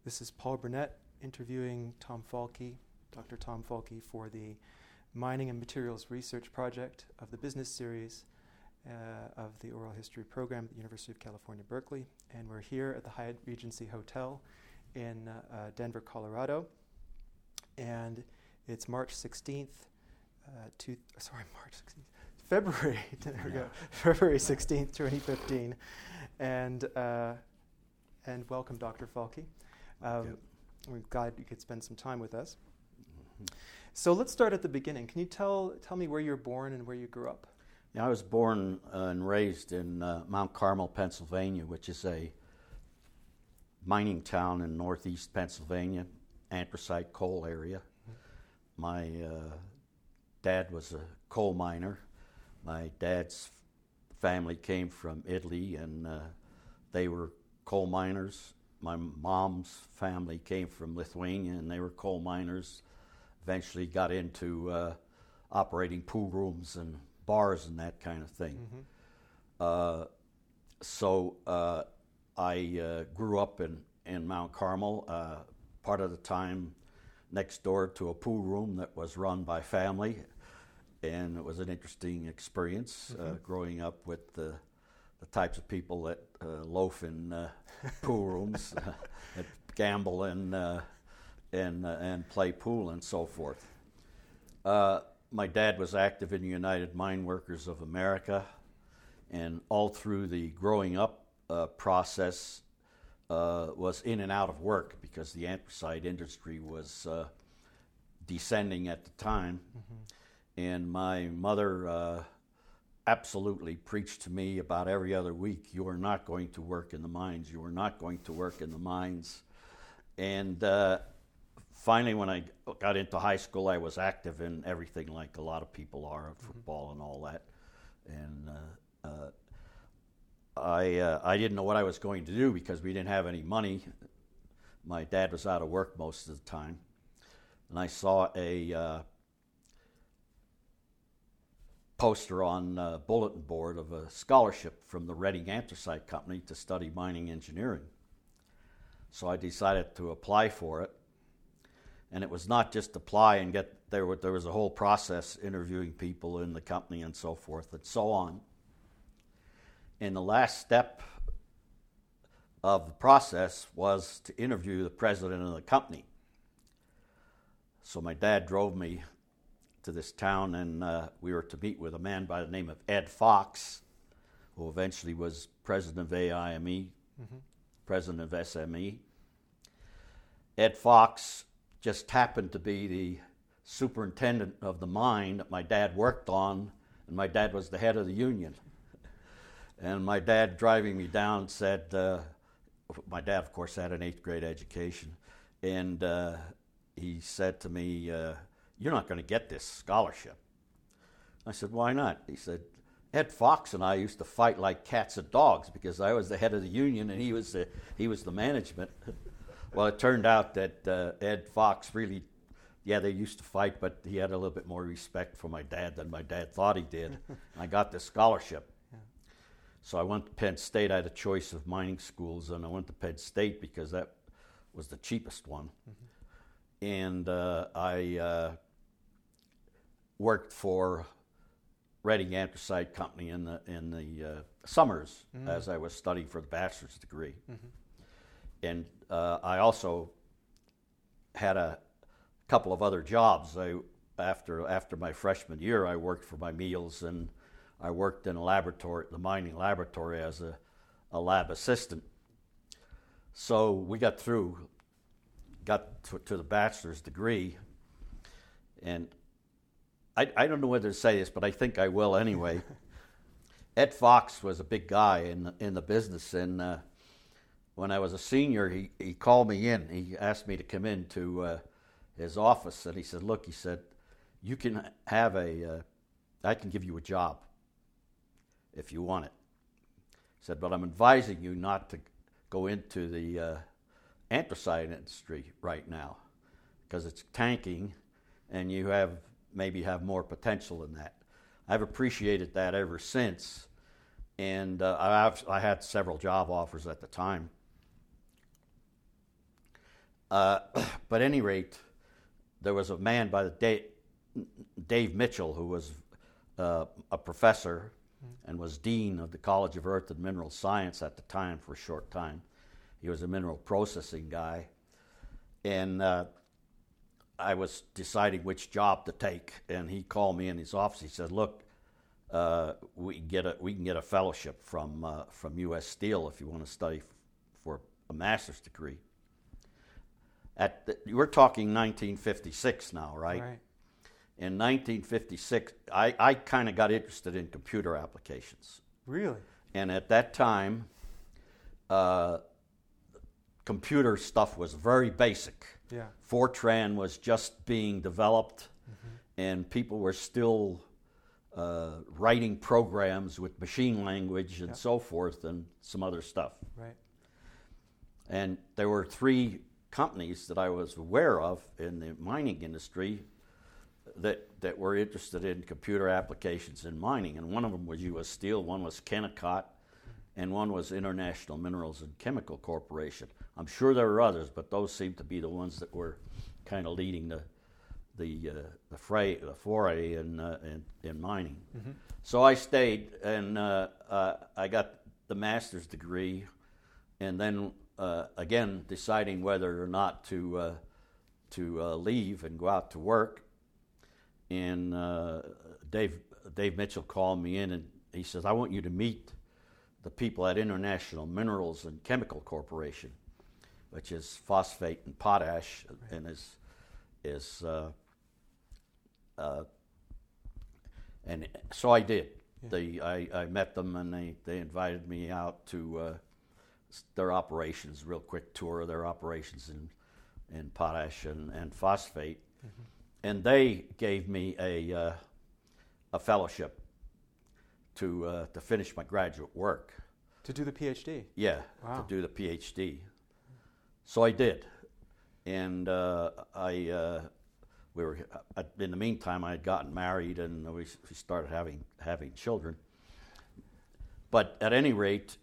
This is Paul Burnett interviewing Tom Falke, Dr. Tom Falke, for the Mining and Materials Research Project of the Business Series of the Oral History Program at the University of California, Berkeley. And we're here at the Hyatt Regency Hotel in Denver, Colorado. And it's March 16th, February, there we go, February 16th, 2015. And welcome, Dr. Falke. We're glad you could spend some time with us. Mm-hmm. So let's start at the beginning. Can you tell me where you were born and where you grew up? Yeah, I was born and raised in Mount Carmel, Pennsylvania, which is a mining town in northeast Pennsylvania, anthracite coal area. Mm-hmm. My dad was a coal miner. My dad's family came from Italy, and they were coal miners. My mom's family came from Lithuania, and they were coal miners. Eventually got into operating pool rooms and bars and that kind of thing. Mm-hmm. So I grew up in Mount Carmel, part of the time next door to a pool room that was run by family, and it was an interesting experience. Mm-hmm. Growing up with the types of people that loaf in pool rooms, that gamble and play pool and so forth. My dad was active in the United Mine Workers of America, and all through the growing up process was in and out of work because the anthracite industry was descending at the time. Mm-hmm. And my mother absolutely preached to me about every other week, you are not going to work in the mines, you are not going to work in the mines. And finally, when I got into high school, I was active in everything like a lot of people are, football and all that. And I didn't know what I was going to do because we didn't have any money. My dad was out of work most of the time. And I saw a poster on a bulletin board of a scholarship from the Reading Anthracite Company to study mining engineering. So I decided to apply for it. And it was not just apply and get there. There was a whole process interviewing people in the company and so forth and so on. And the last step of the process was to interview the president of the company. So my dad drove me to this town, and we were to meet with a man by the name of Ed Fox, who eventually was president of AIME, mm-hmm. president of SME. Ed Fox just happened to be the superintendent of the mine that my dad worked on, and my dad was the head of the union. And my dad driving me down said, my dad, of course, had an 8th grade education, and he said to me, you're not going to get this scholarship. I said, why not? He said, Ed Fox and I used to fight like cats and dogs because I was the head of the union and he was the management. Well, it turned out that Ed Fox really, they used to fight, but he had a little bit more respect for my dad than my dad thought he did. I got this scholarship. Yeah. So I went to Penn State. I had a choice of mining schools, and I went to Penn State because that was the cheapest one. Mm-hmm. And I worked for Reading Anthracite Company in the summers as I was studying for the bachelor's degree. Mm-hmm. And I also had a couple of other jobs. After my freshman year, I worked for my meals, and I worked in a laboratory, the mining laboratory, as a lab assistant. So we got to the bachelor's degree, and I don't know whether to say this, but I think I will anyway. Ed Fox was a big guy in the business, and when I was a senior, he called me in. He asked me to come into his office, and he said, look, he said, you can have I can give you a job if you want it. He said, but I'm advising you not to go into the anthracite industry right now because it's tanking, and you maybe have more potential than that. I've appreciated that ever since, and I had several job offers at the time. But at any rate, there was a man by the Dave Mitchell, who was a professor and was dean of the College of Earth and Mineral Science at the time for a short time. He was a mineral processing guy. And I was deciding which job to take, and he called me in his office. He said, "Look, we can get a fellowship from U.S. Steel if you want to study for a master's degree." We're talking 1956 now, right? Right. In 1956, I kind of got interested in computer applications. Really? And at that time, computer stuff was very basic. Yeah. Fortran was just being developed, and people were still writing programs with machine language and so forth and some other stuff. Right. And there were 3 companies that I was aware of in the mining industry that were interested in computer applications in mining, and one of them was U.S. Steel, one was Kennecott, and one was International Minerals and Chemical Corporation. I'm sure there were others, but those seemed to be the ones that were kind of leading the foray in mining. So I stayed, and I got the master's degree, and then again deciding whether or not to leave and go out to work. And Dave Mitchell called me in, and he says, "I want you to meet the people at International Minerals and Chemical Corporation, which is phosphate and potash, and and so I did. Yeah. I met them, and they invited me out to their operations, real quick tour of their operations in potash and phosphate, and they gave me a fellowship to finish my graduate work. To do the PhD? Yeah, wow. To do the PhD. So I did, and we were. In the meantime, I had gotten married, and we started having children. But at any rate,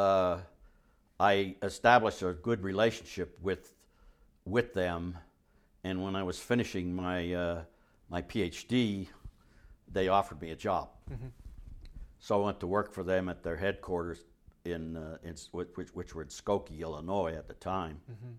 I established a good relationship with them, and when I was finishing my PhD, they offered me a job. So I went to work for them at their headquarters which were in Skokie, Illinois at the time.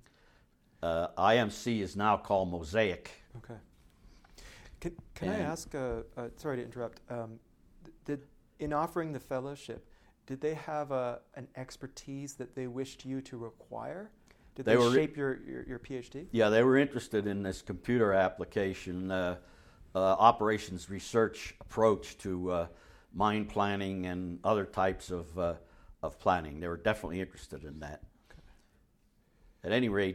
IMC is now called Mosaic. Okay. Can I ask? Sorry to interrupt. In offering the fellowship, did they have an expertise that they wished you to require? Did they shape your PhD? Yeah, they were interested in this computer application, operations research approach to mine planning and other types of planning. They were definitely interested in that. Okay. At any rate,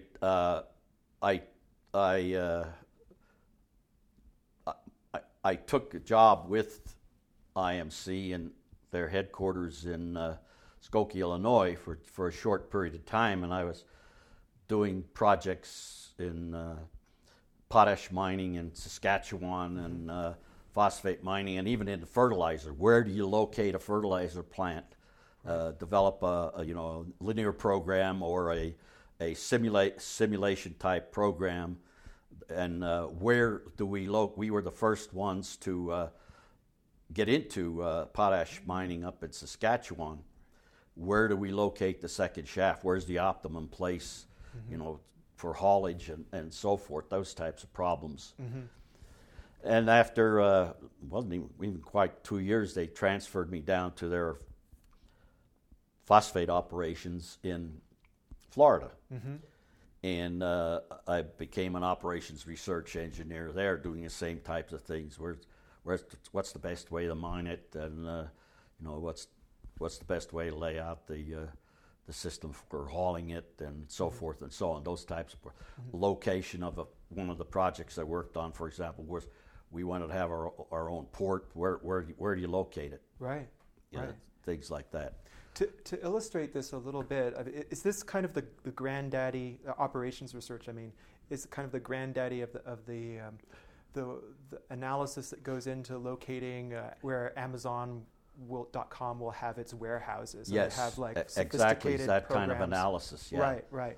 I took a job with IMC and their headquarters in Skokie, Illinois for a short period of time, and I was doing projects in potash mining in Saskatchewan and phosphate mining, and even in fertilizer. Where do you locate a fertilizer plant? Develop a linear program or a simulation type program, and where do we we were the first ones to get into potash mining up in Saskatchewan. Where do we locate the second shaft? Where's the optimum place, for haulage and so forth? Those types of problems. And after wasn't even quite 2 years, they transferred me down to their phosphate operations in Florida. And I became an operations research engineer there, doing the same types of things. What's the best way to mine it, and what's the best way to lay out the system for hauling it, and so forth and so on. Those types of location of one of the projects I worked on, for example, was we wanted to have our own port. Where do you locate it? Right. Right. Things like that. To illustrate this a little bit, is this kind of the granddaddy operations research? I mean, is it kind of the granddaddy of the analysis that goes into locating where Amazon.com will have its warehouses? Yes, and have like exactly that programs. kind of analysis. Yeah. Right.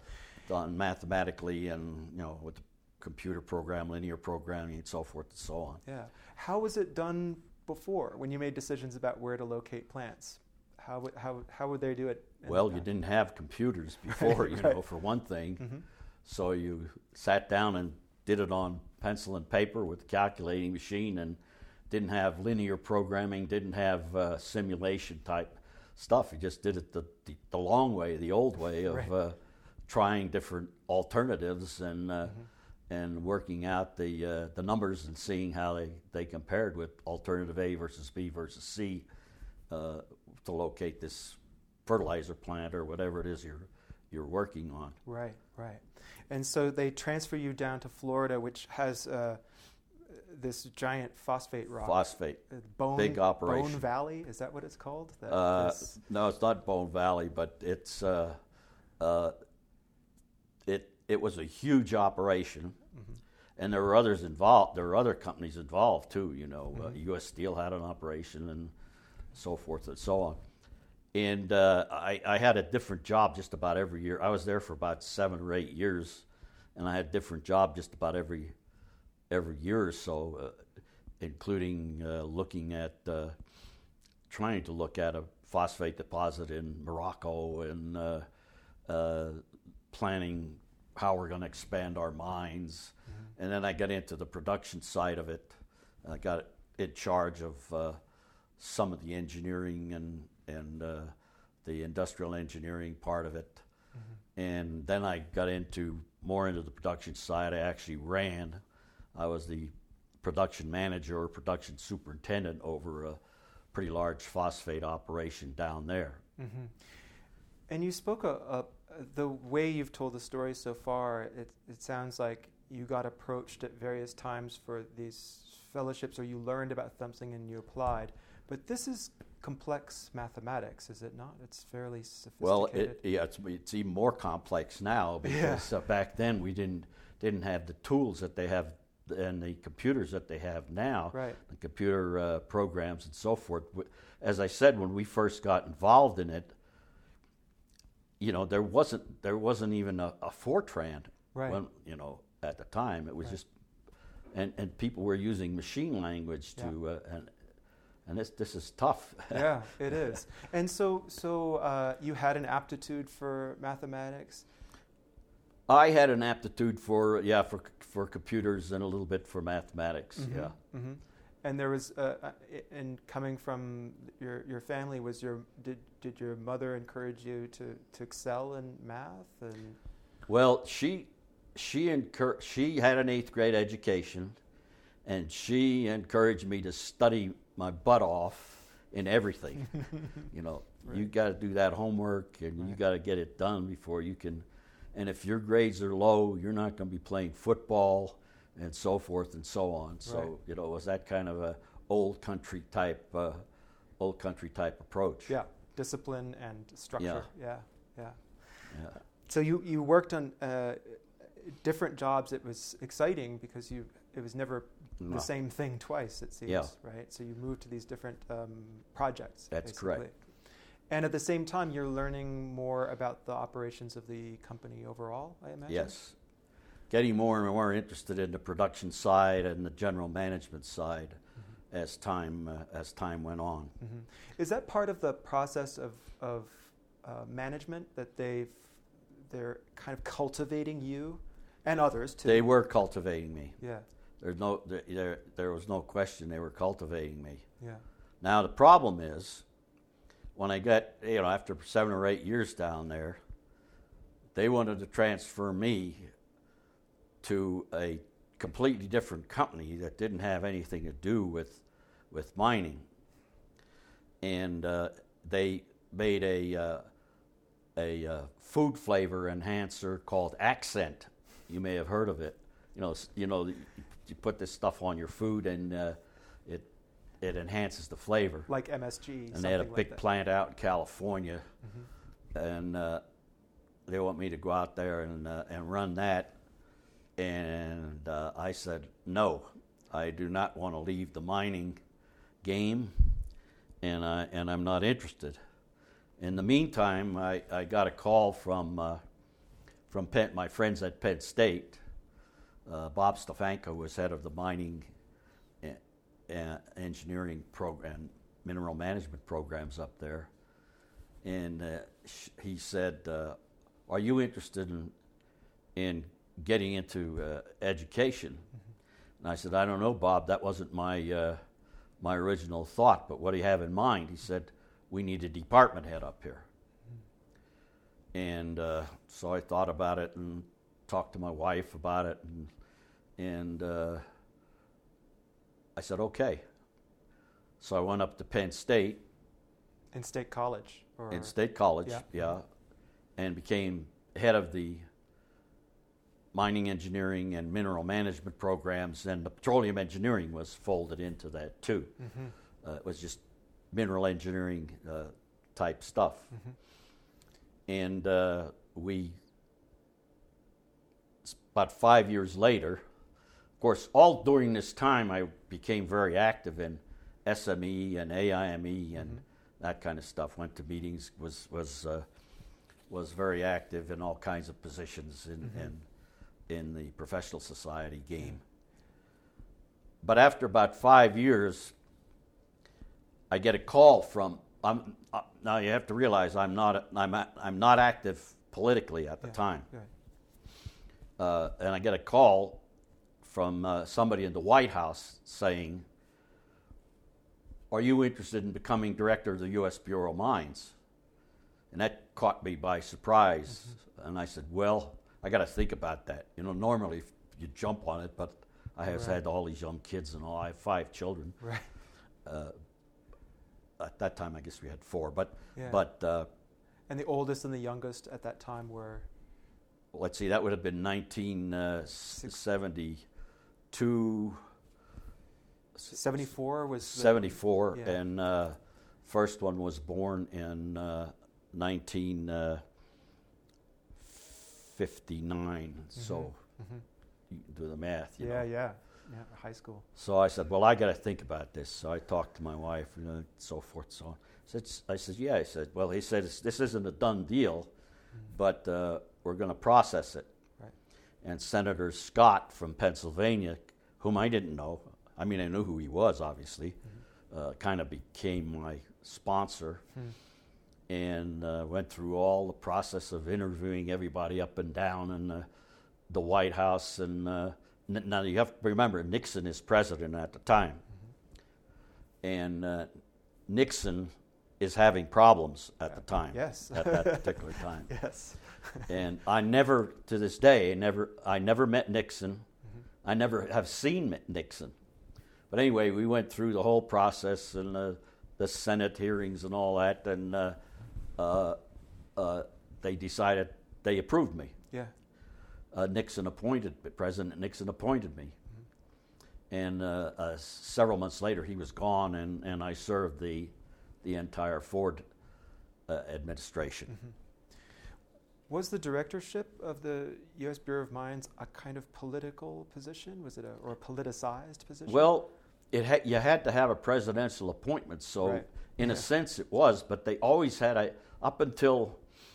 done mathematically and, with the computer program, linear programming, and so forth and so on. Yeah. How was it done before, when you made decisions about where to locate plants? How would they do it? Well, you didn't have computers before, right. For one thing. Mm-hmm. So you sat down and did it on pencil and paper with a calculating machine, and didn't have linear programming, didn't have simulation type stuff. You just did it the long way, the old way of right. Trying different alternatives and working out the numbers and seeing how they compared with alternative A versus B versus C to locate this fertilizer plant or whatever it is you're working on. Right, right. And so they transfer you down to Florida, which has this giant phosphate rock. Phosphate. Big operation. Bone Valley, is that what it's called? No, it's not Bone Valley, but it's it was a huge operation, mm-hmm. and there were others involved. There were other companies involved too. Mm-hmm. U.S. Steel had an operation and so forth and so on. And I had a different job just about every year. I was there for about 7 or 8 years, and I had a different job just about every year or so, including looking at trying to look at a phosphate deposit in Morocco and planning how we're going to expand our mines. Mm-hmm. And then I got into the production side of it. I got in charge of some of the engineering and the industrial engineering part of it. Mm-hmm. And then I got more into the production side. I actually I was the production manager or production superintendent over a pretty large phosphate operation down there. Mm-hmm. And you spoke the way you've told the story so far, it sounds like you got approached at various times for these fellowships, or you learned about something and you applied. But this is complex mathematics, is it not? It's fairly sophisticated. Well, it's even more complex now because back then we didn't have the tools that they have and the computers that they have now. Right. The computer programs and so forth. As I said, when we first got involved in it, there wasn't even a Fortran. Right. When, at the time it was right. just, and people were using machine language to and this is tough. Yeah, it is. And so you had an aptitude for mathematics? I had an aptitude for computers and a little bit for mathematics. Mm-hmm. Yeah. Mm-hmm. And there was, and coming from your family, did your mother encourage you to excel in math? And well, she had an 8th grade education, and she encouraged me to study my butt off in everything. Right. You got to do that homework, and right. you got to get it done before you can. And if your grades are low, you're not going to be playing football, and so forth and so on. So right. it was that kind of a old country type approach. Yeah, discipline and structure. Yeah. So you worked on different jobs. It was exciting because it was never the same thing twice, it seems, right? So you moved to these different projects. That's basically. correct. And at the same time, you're learning more about the operations of the company overall, I imagine? Yes. Getting more and more interested in the production side and the general management side mm-hmm. as time went on. Mm-hmm. Is that part of the process of management, that they're kind of cultivating you and others too? They were cultivating me. Yeah. There was no question they were cultivating me. Yeah. Now the problem is, when I got, after 7 or 8 years down there, they wanted to transfer me to a completely different company that didn't have anything to do with mining. And they made a food flavor enhancer called Accent. You may have heard of it. You put this stuff on your food and it enhances the flavor. Like MSG. And they had a big plant out in California, mm-hmm. and they want me to go out there and run that. And I said, no, I do not want to leave the mining game, and I'm not interested. In the meantime, I got a call from from my friends at Penn State. Bob Stefanko was head of the mining engineering program, mineral management programs up there. And he said, are you interested in getting into education? Mm-hmm. And I said, I don't know, Bob, that wasn't my original thought, but what do you have in mind? He said, we need a department head up here. And so I thought about it and talked to my wife about it, and I said, okay. So I went up to Penn State. In State College? In State College, yeah. And became head of the mining engineering and mineral management programs, and the petroleum engineering was folded into that too. Mm-hmm. It was just mineral engineering type stuff. Mm-hmm. And about 5 years later, of course, all during this time I became very active in SME and AIME and mm-hmm. that kind of stuff. Went to meetings, was very active in all kinds of positions in the professional society game. But after about 5 years, I get a call from. Now you have to realize I'm not active politically at the time, and I get a call from somebody in the White House saying, "Are you interested in becoming director of the U.S. Bureau of Mines?" And that caught me by surprise. Mm-hmm. And I said, "Well, I got to think about that. You know, normally you jump on it, but I have had all these young kids and all. I have 5 children." Right. At that time, I guess we had 4, but and the oldest and the youngest at that time were. Let's see, that would have been 1972. 74 was. 74, and first one was born in 1959. Mm-hmm. So you do the math. You know. Yeah, high school. So I said, well, I got to think about this. So I talked to my wife, and so forth. So I said, yeah. I said, well, he said, this isn't a done deal, but we're going to process it. Right. And Senator Scott from Pennsylvania, whom I didn't know, I mean, I knew who he was, obviously, kind of became my sponsor, and went through all the process of interviewing everybody up and down in the White House. And now you have to remember, Nixon is president at the time, and Nixon is having problems at the time. Yes. At that particular time. Yes. And I never, to this day, I never met Nixon. I never have seen Nixon. But anyway, we went through the whole process and the Senate hearings and all that, and they decided they approved me. Yeah. President Nixon appointed me. And several months later, he was gone, and I served the entire Ford administration. Mm-hmm. Was the directorship of the U.S. Bureau of Mines a kind of political position? Was it or a politicized position? Well, you had to have a presidential appointment, so in a sense it was, but they always had up until,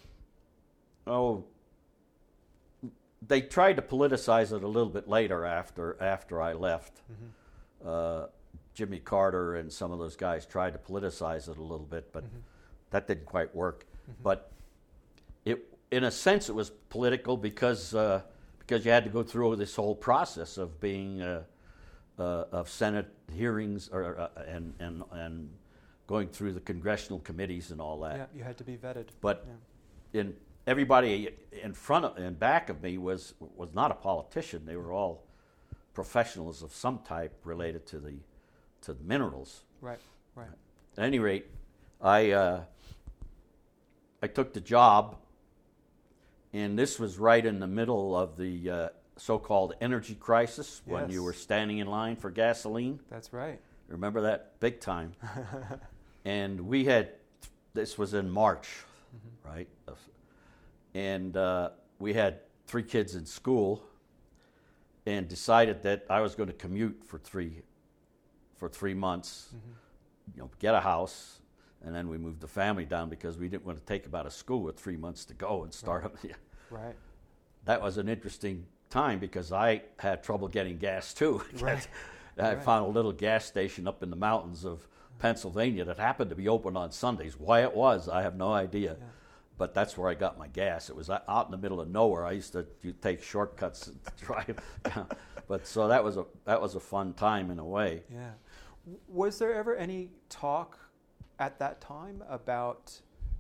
they tried to politicize it a little bit later after I left. Mm-hmm. Jimmy Carter and some of those guys tried to politicize it a little bit, but that didn't quite work. Mm-hmm. But in a sense, it was political because you had to go through this whole process of being of Senate hearings and going through the congressional committees and all that. Yeah, you had to be vetted. But everybody in front of and back of me was not a politician. They were all professionals of some type related to the minerals. Right. At any rate, I took the job, and this was right in the middle of the so-called energy crisis when you were standing in line for gasoline. That's right. Remember that? Big time. And this was in March, right? And we had 3 kids in school, and decided that I was going to commute for 3 months, get a house, and then we moved the family down because we didn't want to take them out of school with 3 months to go and start up. Right. that was an interesting time because I had trouble getting gas too. Right. I found a little gas station up in the mountains of Pennsylvania that happened to be open on Sundays. Why it was, I have no idea. Yeah. But that's where I got my gas. It was out in the middle of nowhere. I used to take shortcuts to drive. But so that was a fun time in a way. Yeah. Was there ever any talk at that time about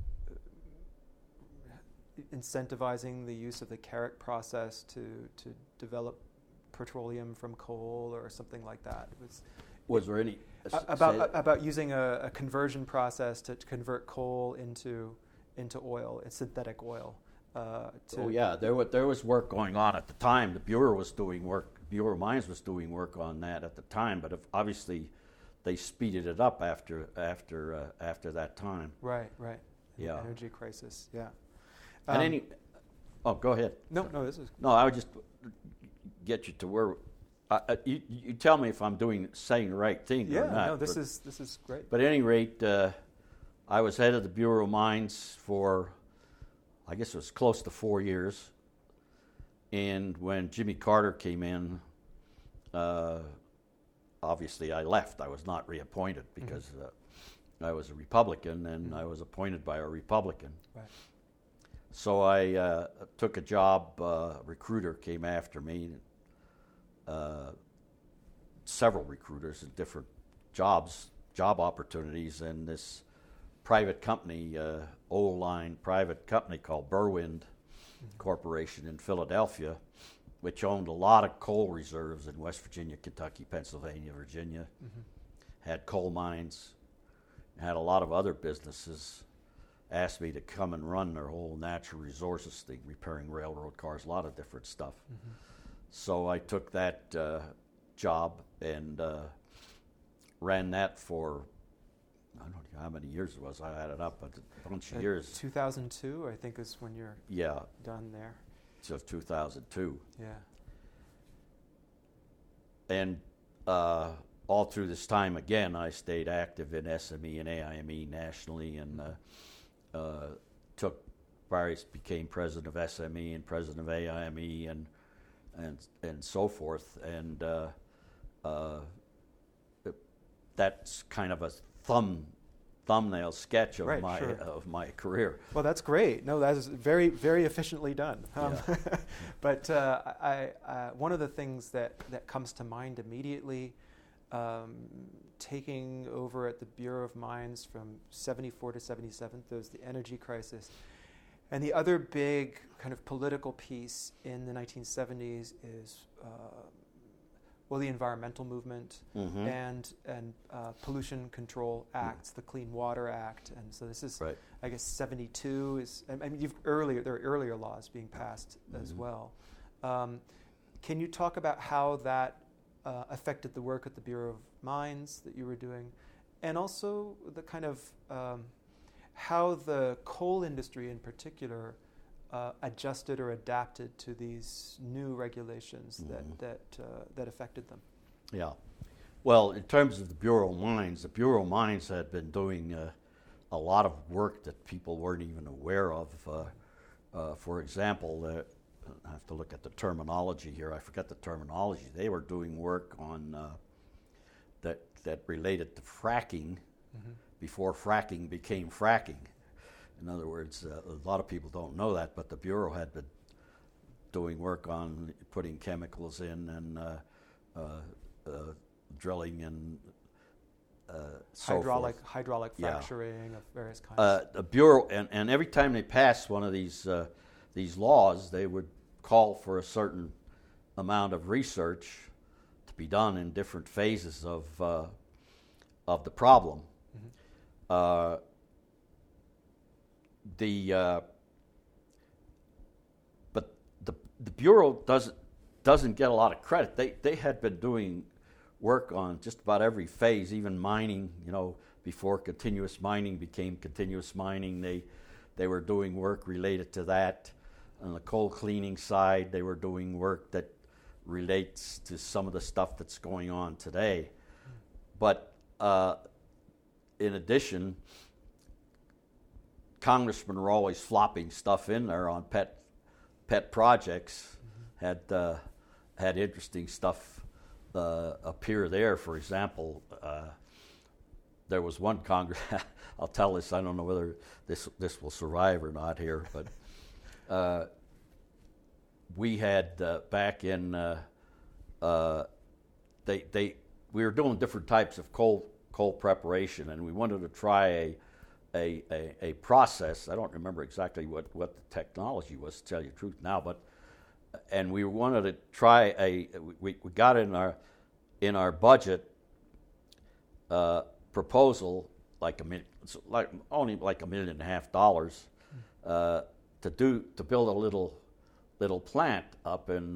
incentivizing the use of the Carrick process to develop petroleum from coal or something like that? Was there any about using a conversion process to convert coal into oil, synthetic oil? There was work going on at the time. The Bureau was doing work. Bureau of Mines was doing work on that at the time, but obviously they speeded it up after that time. Right. Yeah. Energy crisis. Yeah. Go ahead. No, this is... No, I would just get you to where you tell me if I'm saying the right thing or not. Yeah, no, this is great. But at any rate, I was head of the Bureau of Mines for, I guess it was close to 4 years. And when Jimmy Carter came in, obviously I left. I was not reappointed because I was a Republican, and I was appointed by a Republican. Right. So I took a job. A recruiter came after me. Several recruiters in different job opportunities, and this private company, old-line private company called Berwind Corporation in Philadelphia, which owned a lot of coal reserves in West Virginia, Kentucky, Pennsylvania, Virginia, had coal mines, had a lot of other businesses, asked me to come and run their whole natural resources thing, repairing railroad cars, a lot of different stuff. So I took that job and ran that for, I don't know how many years it was. I added up a bunch of years. 2002, I think, is when you're done there. So 2002. Yeah. And all through this time, again, I stayed active in SME and AIME nationally, and became president of SME and president of AIME and so forth. And that's kind of a thumbnail sketch of my career. Well, that's great. No, that is very, very efficiently done. But one of the things that comes to mind immediately, taking over at the Bureau of Mines from 74 to 77, there was the energy crisis. And the other big kind of political piece in the 1970s is the environmental movement and pollution control acts, the Clean Water Act, and so this is, I guess, 72 is. I mean, there are earlier laws being passed as well. Can you talk about how that affected the work at the Bureau of Mines that you were doing, and also the kind of how the coal industry in particular adjusted or adapted to these new regulations that affected them? Yeah. Well, in terms of the Bureau of Mines had been doing a lot of work that people weren't even aware of. For example, I have to look at the terminology here. I forget the terminology. They were doing work on that related to fracking before fracking became fracking. In other words, a lot of people don't know that, but the Bureau had been doing work on putting chemicals in and drilling and hydraulic fracturing of various kinds. The Bureau, and every time they passed one of these laws, they would call for a certain amount of research to be done in different phases of the problem. But the Bureau doesn't get a lot of credit. They had been doing work on just about every phase, even mining. Before continuous mining became continuous mining, they were doing work related to that. On the coal cleaning side, they were doing work that relates to some of the stuff that's going on today. But in addition, congressmen were always flopping stuff in there on pet pet projects had interesting stuff appear there. For example, there was one Congress. I'll tell this. I don't know whether this will survive or not here, but we had back in we were doing different types of coal preparation, and we wanted to try a process. I don't remember exactly what the technology was, to tell you the truth now, and we wanted to try we got in our budget proposal only like $1.5 million to build a little plant up in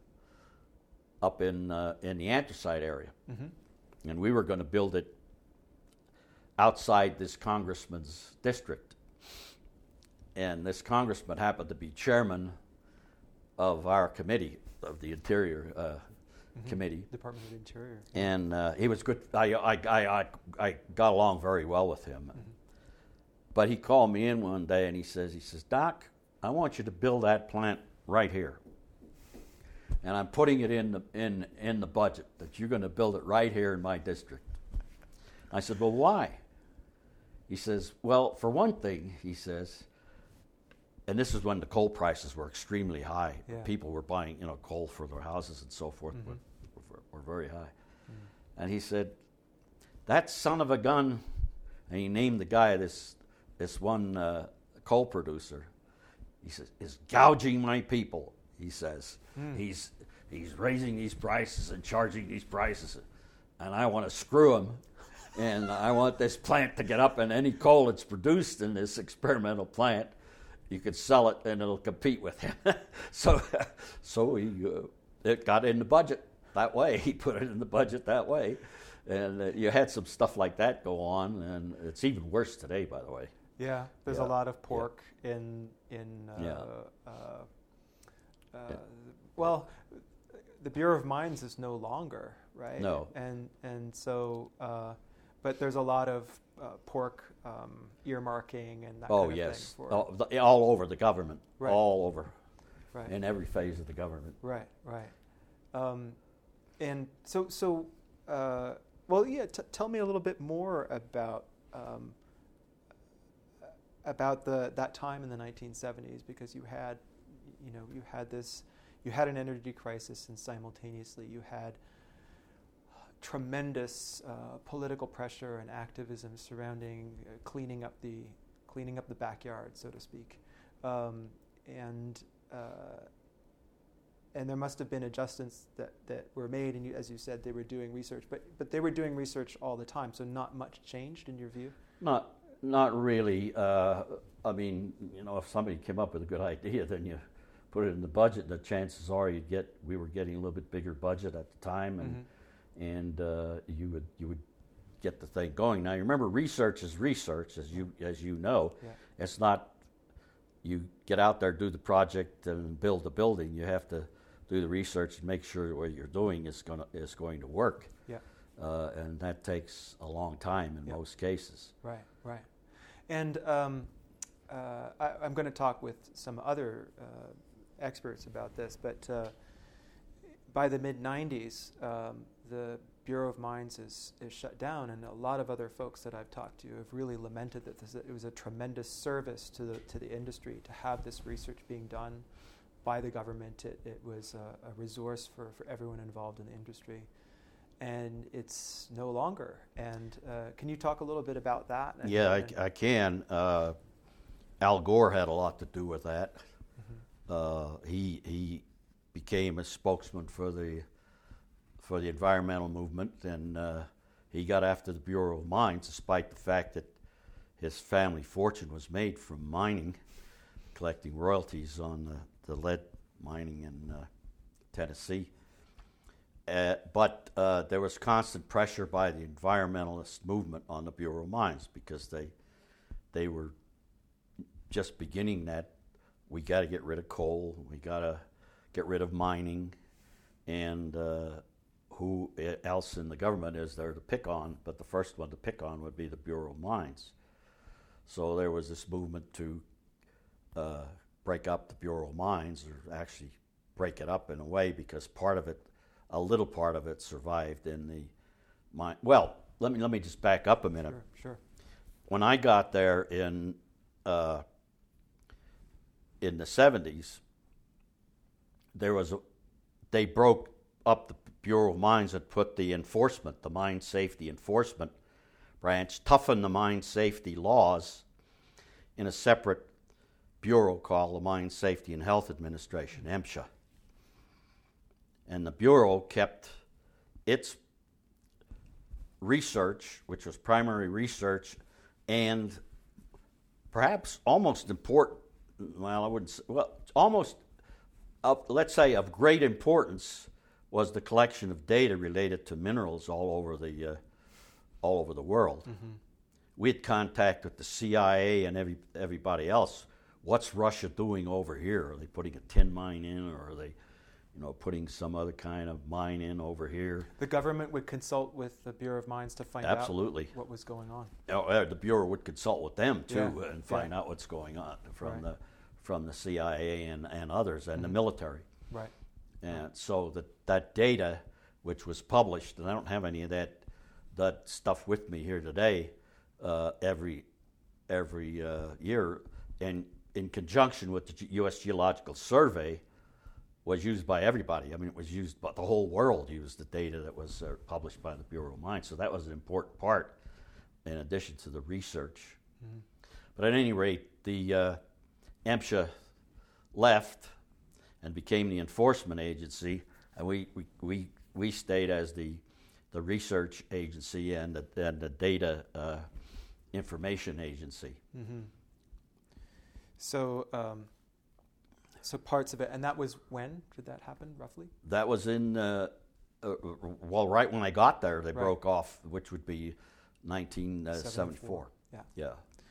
the anthracite area, and we were going to build it outside this congressman's district, and this congressman happened to be chairman of our committee, of the Interior Committee, Department of Interior, and he was good. I got along very well with him, but he called me in one day and he says, Doc, I want you to build that plant right here, and I'm putting it in the budget that you're going to build it right here in my district. I said, well, why? He says, well, for one thing, he says, and this is when the coal prices were extremely high. Yeah. People were buying, coal for their houses and so forth, were very high. And he said, that son of a gun, and he named the guy, this one coal producer. He says, is gouging my people. He says, he's raising these prices and charging these prices, and I want to screw him. And I want this plant to get up, and any coal that's produced in this experimental plant, you could sell it, and it'll compete with him. So it got in the budget that way. He put it in the budget that way, and you had some stuff like that go on, and it's even worse today, by the way. Yeah, there's a lot of pork in. Well, the Bureau of Mines is no longer, right? No. And so. But there's a lot of pork earmarking and that kind of thing. All over the government. Right. All over. Right. In every phase of the government. Right. And so tell me a little bit more about that time in the 1970s, because you had an energy crisis, and simultaneously you had tremendous political pressure and activism surrounding cleaning up the backyard, so to speak, and there must have been adjustments that were made. And as you said, they were doing research, but they were doing research all the time. So not much changed in your view? Not really. I mean, if somebody came up with a good idea, then you put it in the budget. The chances are we were getting a little bit bigger budget at the time, and you would get the thing going. Now, you remember, research is research, as you know. Yeah. It's not you get out there, do the project, and build the building. You have to do the research and make sure what you're doing is going to work. Yeah. And that takes a long time in most cases. Right. And I'm going to talk with some other experts about this, but by the mid-'90s, the Bureau of Mines is shut down, and a lot of other folks that I've talked to have really lamented that it was a tremendous service to the industry to have this research being done by the government. It was a resource for everyone involved in the industry, and it's no longer. And can you talk a little bit about that? Yeah, I can. Al Gore had a lot to do with that. He became a spokesman for the environmental movement, and he got after the Bureau of Mines, despite the fact that his family fortune was made from mining, collecting royalties on the lead mining in Tennessee. But there was constant pressure by the environmentalist movement on the Bureau of Mines, because they were just beginning that. We got to get rid of coal. We got to get rid of mining, and who else in the government is there to pick on? But the first one to pick on would be the Bureau of Mines. So there was this movement to break up the Bureau of Mines, or actually break it up in a way, because a little part of it survived in the mine. Well, let me just back up a minute. Sure. When I got there in the 70s, they broke up the Bureau of Mines and put the mine safety enforcement branch, toughened the mine safety laws in a separate bureau called the Mine Safety and Health Administration, MSHA. And the bureau kept its research, which was primary research, and perhaps almost important, well, I wouldn't say, well, almost, let's say of great importance, was the collection of data related to minerals all over the world. Mm-hmm. We had contact with the CIA and everybody else. What's Russia doing over here? Are they putting a tin mine in, or are they, putting some other kind of mine in over here? The government would consult with the Bureau of Mines to find Absolutely. out what was going on. The Bureau would consult with them too, and find out what's going on from the CIA and others, and the military. Right. And so that data, which was published, and I don't have any of that stuff with me here today, every year, and in conjunction with the U.S. Geological Survey, was used by everybody. I mean, it was used, but the whole world used the data that was published by the Bureau of Mines. So that was an important part, in addition to the research. Mm-hmm. But at any rate, the MSHA left and became the enforcement agency, and we stayed as the research agency and the data information agency. Mm-hmm. So parts of it, and that was when did that happen, roughly? That was in right when I got there. They broke off, which would be 1974. Yeah.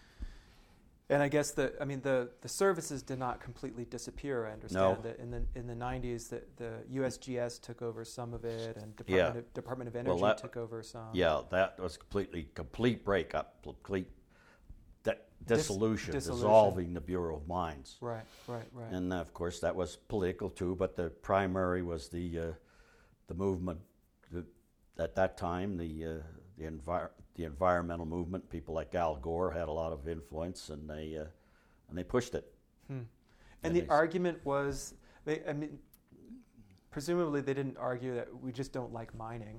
And I guess the services did not completely disappear. I understand that in the 90s the USGS took over some of it, and Department of Energy took over some. Yeah, that was complete breakup, complete dissolution, dissolving the Bureau of Mines. Right. And of course that was political too, but the primary was the movement at that time, the environmental movement. People like Al Gore had a lot of influence, and they pushed it. And the argument was, presumably they didn't argue that we just don't like mining.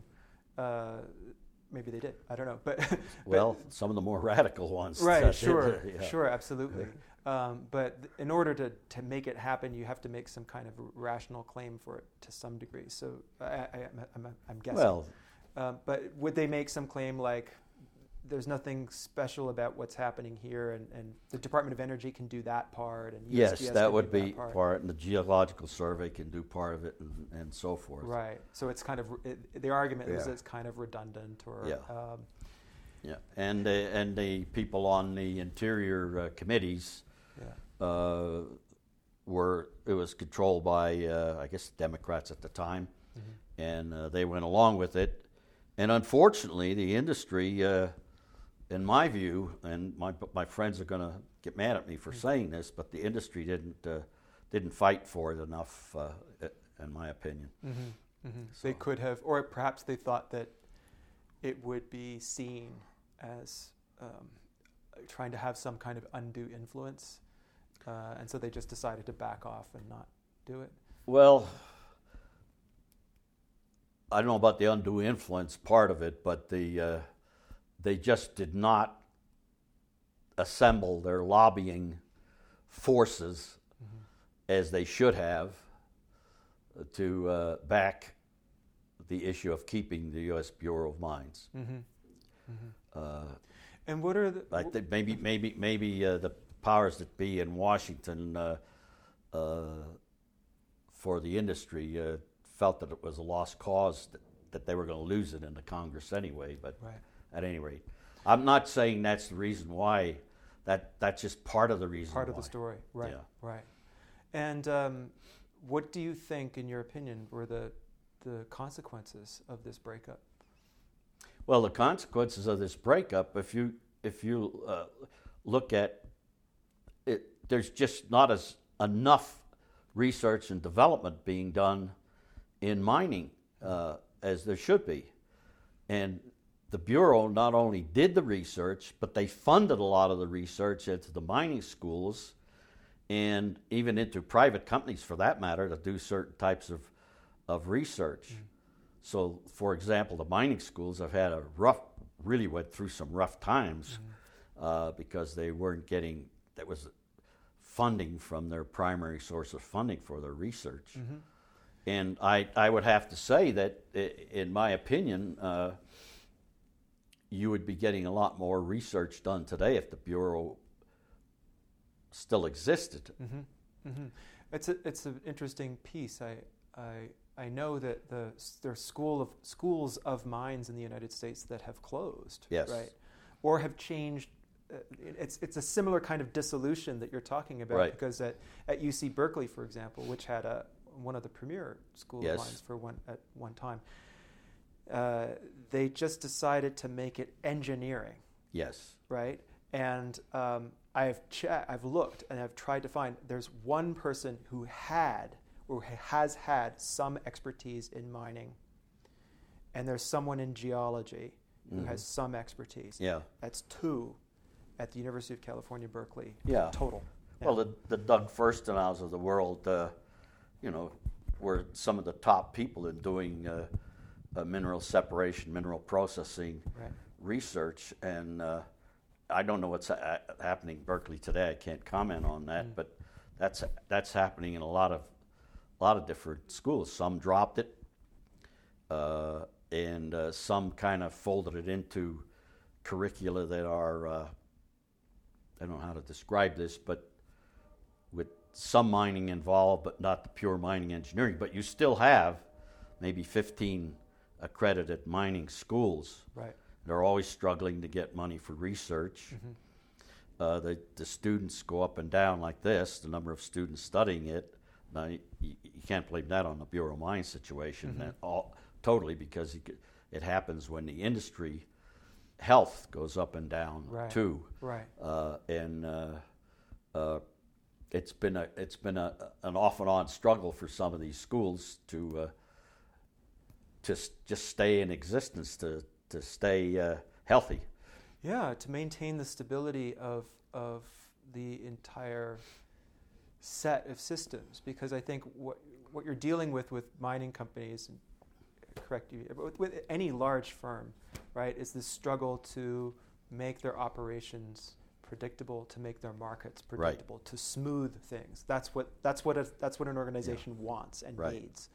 Maybe they did. I don't know, but some of the more radical ones. Right. Sure. Sure. Absolutely. But in order to make it happen, you have to make some kind of rational claim for it to some degree. So I'm guessing. Well, but would they make some claim like there's nothing special about what's happening here, and the Department of Energy can do that part, and USGS yes, that would be part, and the Geological Survey can do part of it, and so forth. Right. So it's kind of the argument is it's kind of redundant, or and the people on the interior committees it was controlled by I guess Democrats at the time, and they went along with it, and unfortunately the industry. In my view, and my friends are going to get mad at me for saying this, but the industry didn't fight for it enough, in my opinion. So. They could have, or perhaps they thought that it would be seen as trying to have some kind of undue influence, and so they just decided to back off and not do it. Well, I don't know about the undue influence part of it, but they just did not assemble their lobbying forces as they should have to back the issue of keeping the U.S. Bureau of Mines. And what are the? I think maybe the powers that be in Washington for the industry felt that it was a lost cause, that they were going to lose it in the Congress anyway, but. Right. At any rate, I'm not saying that's the reason why. That's just part of the reason. Part of the story, right? Yeah. Right. And what do you think, in your opinion, were the consequences of this breakup? Well, the consequences of this breakup, if you look at it, there's just not as enough research and development being done in mining as there should be. And the Bureau not only did the research, but they funded a lot of the research into the mining schools and even into private companies, for that matter, to do certain types of research. Mm-hmm. So, for example, the mining schools have had really went through some rough times because they weren't getting, that was funding from their primary source of funding for their research. Mm-hmm. And I would have to say that, in my opinion, you would be getting a lot more research done today if the Bureau still existed. Mm-hmm. Mm-hmm. It's an interesting piece. I know that there are schools of mines in the United States that have closed, yes, right, or have changed. It's a similar kind of dissolution that you're talking about, right. Because at UC Berkeley, for example, which had one of the premier schools yes. of mines at one time. They just decided to make it engineering. Yes. Right? And I've looked and I've tried to find, there's one person who has had some expertise in mining, and there's someone in geology who has some expertise. Yeah. That's two at the University of California, Berkeley. Yeah. Total. Yeah. Well, the Doug Furstenows of the world, were some of the top people in doing mineral separation, mineral processing research, and I don't know what's happening in Berkeley today. I can't comment on that, but that's happening in a lot of different schools. Some dropped it, and some kind of folded it into curricula that are I don't know how to describe this, but with some mining involved, but not the pure mining engineering. But you still have maybe 15 accredited mining schools. Right. They're always struggling to get money for research. Mm-hmm. The students go up and down like this, the number of students studying it. Now, you can't blame that on the Bureau of Mines situation, totally, because it happens when the industry health goes up and down too. Right. It's been an off and on struggle for some of these schools to just stay in existence, to stay healthy. Yeah, to maintain the stability of the entire set of systems, because I think what you're dealing with mining companies, and correct you, with any large firm, right, is the struggle to make their operations predictable, to make their markets predictable, to smooth things. That's what an organization wants and needs.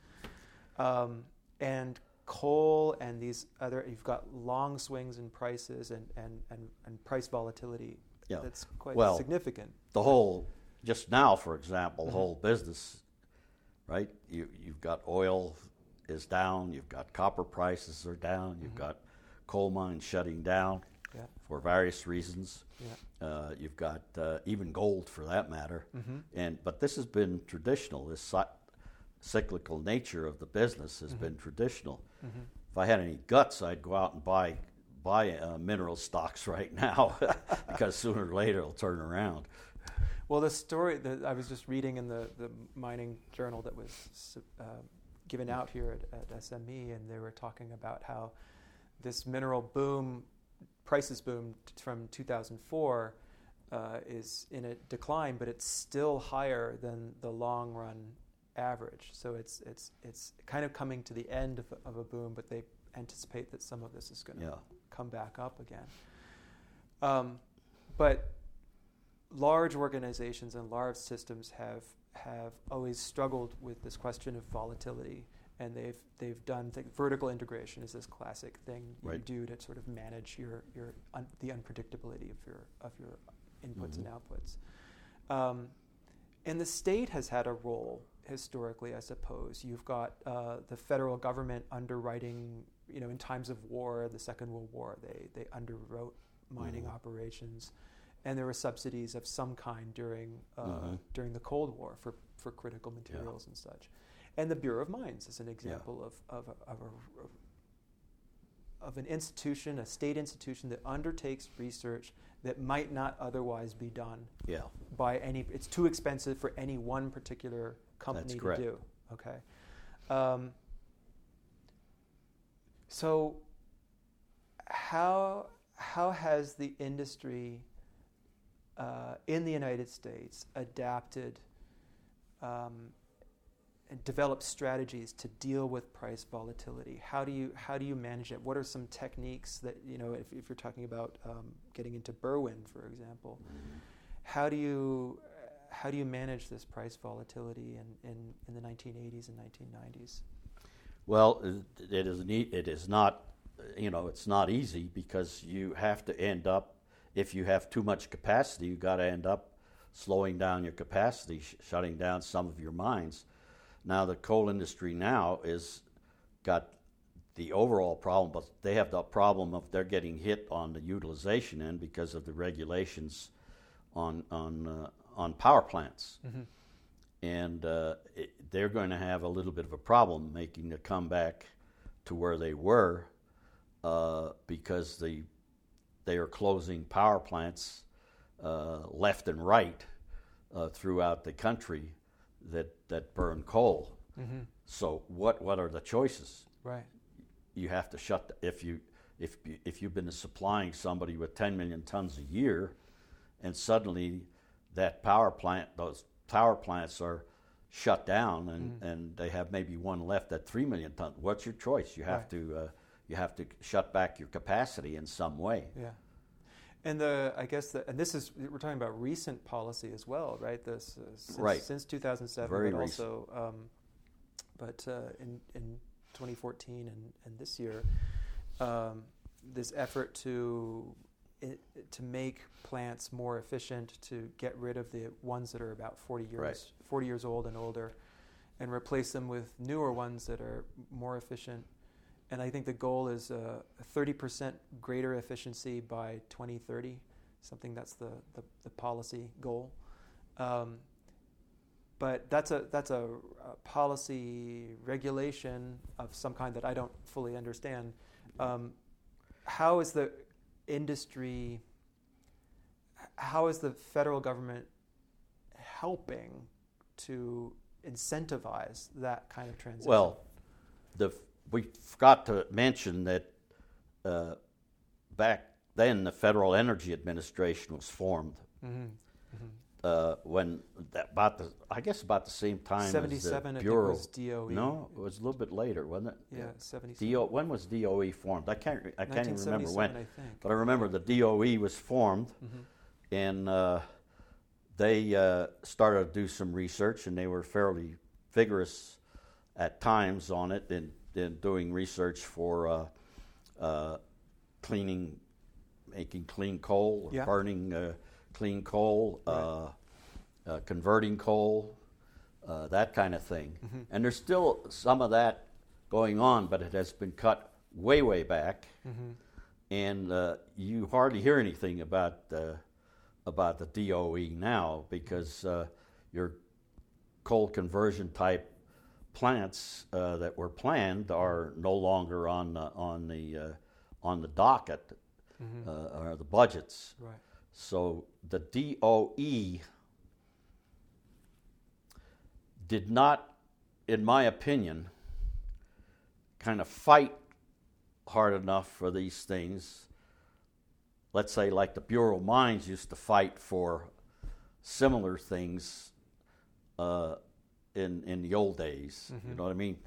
And coal and these other, you've got long swings in prices and price volatility. Yeah. That's quite significant. The whole, just now, for example, the whole business, right? You've got oil is down, you've got copper prices are down, you've got coal mines shutting down for various reasons. Yeah. You've got even gold, for that matter. But this has been traditional. This cyclical nature of the business has been traditional. If I had any guts, I'd go out and buy mineral stocks right now, because sooner or later it'll turn around. Well, the story that I was just reading in the mining journal that was given out here at SME, and they were talking about how this mineral boom, prices boom from 2004 is in a decline, but it's still higher than the long run average. So it's kind of coming to the end of a boom, but they anticipate that some of this is going to come back up again. But large organizations and large systems have always struggled with this question of volatility, and they've done vertical integration is this classic thing you do to sort of manage the unpredictability of your inputs and outputs. And the state has had a role historically, I suppose. You've got the federal government underwriting, in times of war, the Second World War, they underwrote mining operations, and there were subsidies of some kind during the Cold War for critical materials and such. And the Bureau of Mines is an example of of an institution, a state institution that undertakes research that might not otherwise be done Yeah. by any. It's too expensive for any one particular company That's to correct. do. Okay. So how has the industry in the United States adapted and developed strategies to deal with price volatility? How do you manage it? What are some techniques that, if you're talking about getting into Berwind, for example, how do you manage this price volatility in the 1980s and 1990s? Well, it is not, it's not easy, because you have to end up, if you have too much capacity, you got to end up slowing down your capacity, shutting down some of your mines. Now, the coal industry now is got the overall problem, but they have the problem of they're getting hit on the utilization end because of the regulations on power plants. Mm-hmm. And they're going to have a little bit of a problem making the comeback to where they were, because they are closing power plants left and right throughout the country that burn coal. Mm-hmm. So what are the choices? Right. You have to shut if you've been supplying somebody with 10 million tons a year, and suddenly those power plants are shut down, and they have maybe one left at 3 million tons. What's your choice? You have to shut back your capacity in some way. Yeah. And this is, we're talking about recent policy as well, right? Since 2007, Very but recent. also, in 2014 and this year, this effort to make plants more efficient, to get rid of the ones that are about 40 years old and older, and replace them with newer ones that are more efficient. And I think the goal is a 30% greater efficiency by 2030. Something that's the policy goal. But that's a policy regulation of some kind that I don't fully understand. How is the industry? How is the federal government helping to incentivize that kind of transition? Well, we forgot to mention that back then the Federal Energy Administration was formed. Mm-hmm. Mm-hmm. When about the same time as the 77, Bureau. I think was DOE. No, it was a little bit later, wasn't it? Yeah, 77. When was DOE formed? I can't even remember when. I think. But I remember the DOE was formed, Mm-hmm. and they started to do some research, and they were fairly vigorous at times on it, and doing research for making clean coal, or burning clean coal, Right. Converting coal, that kind of thing. Mm-hmm. And there's still some of that going on, but it has been cut way back. Mm-hmm. And you hardly hear anything about the DOE now, because your coal conversion type plants that were planned are no longer on the docket, Mm-hmm. or the budgets. Right. So the DOE did not, in my opinion, kind of fight hard enough for these things. Let's say like the Bureau of Mines used to fight for similar things in the old days. Mm-hmm. You know what I mean?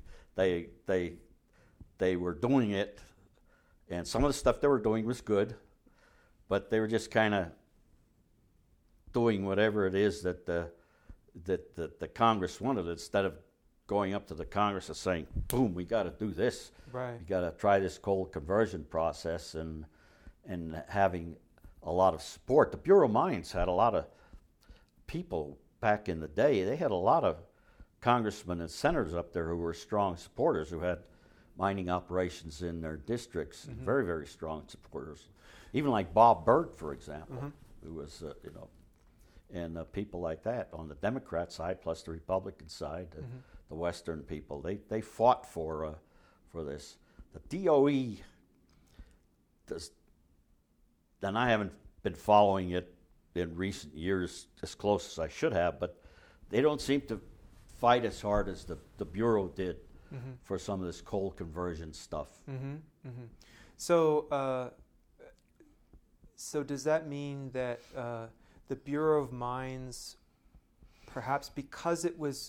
They were doing it, and some of the stuff they were doing was good, but they were just kind of doing whatever it is that the Congress wanted, instead of going up to the Congress and saying, boom, we got to do this. Right. We got to try this coal conversion process, and having a lot of support. The Bureau of Mines had a lot of people back in the day. They had a lot of congressmen and senators up there who were strong supporters, who had mining operations in their districts. Mm-hmm. Very, very strong supporters. Even like Bob Byrd, for example, Mm-hmm. who was, and people like that on the Democrat side, plus the Republican side, Mm-hmm. the Western people. They fought for this. The DOE and I haven't been following it in recent years as close as I should have, but they don't seem to fight as hard as the Bureau did for some of this coal conversion stuff. So, so does that mean that the Bureau of Mines, perhaps because it was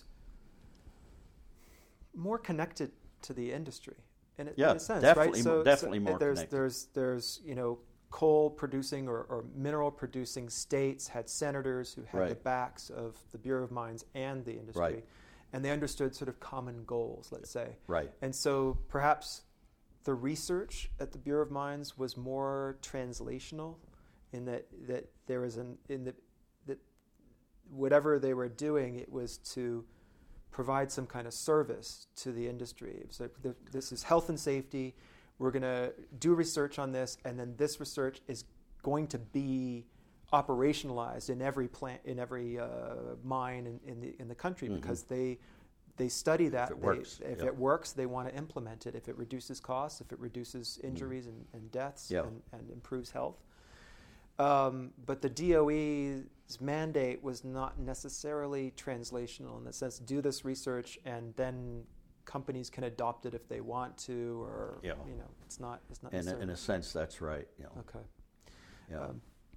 more connected to the industry, in a sense, definitely, right? So, definitely more connected. There's coal producing or mineral producing states had senators who had the backs of the Bureau of Mines and the industry, and they understood sort of common goals, let's say. Right. And so perhaps the research at the Bureau of Mines was more translational, in that there was that whatever they were doing, it was to provide some kind of service to the industry. So this is health and safety. We're going to do research on this, and then this research is going to be operationalized in every plant, in every mine in the country, because they study that. If it works, they want to implement it. If it reduces costs, if it reduces injuries and deaths, and improves health. But the DOE's mandate was not necessarily translational in the sense, do this research and then companies can adopt it if they want to, or it's not. In a sense, that's right. Yeah. Okay. Yeah.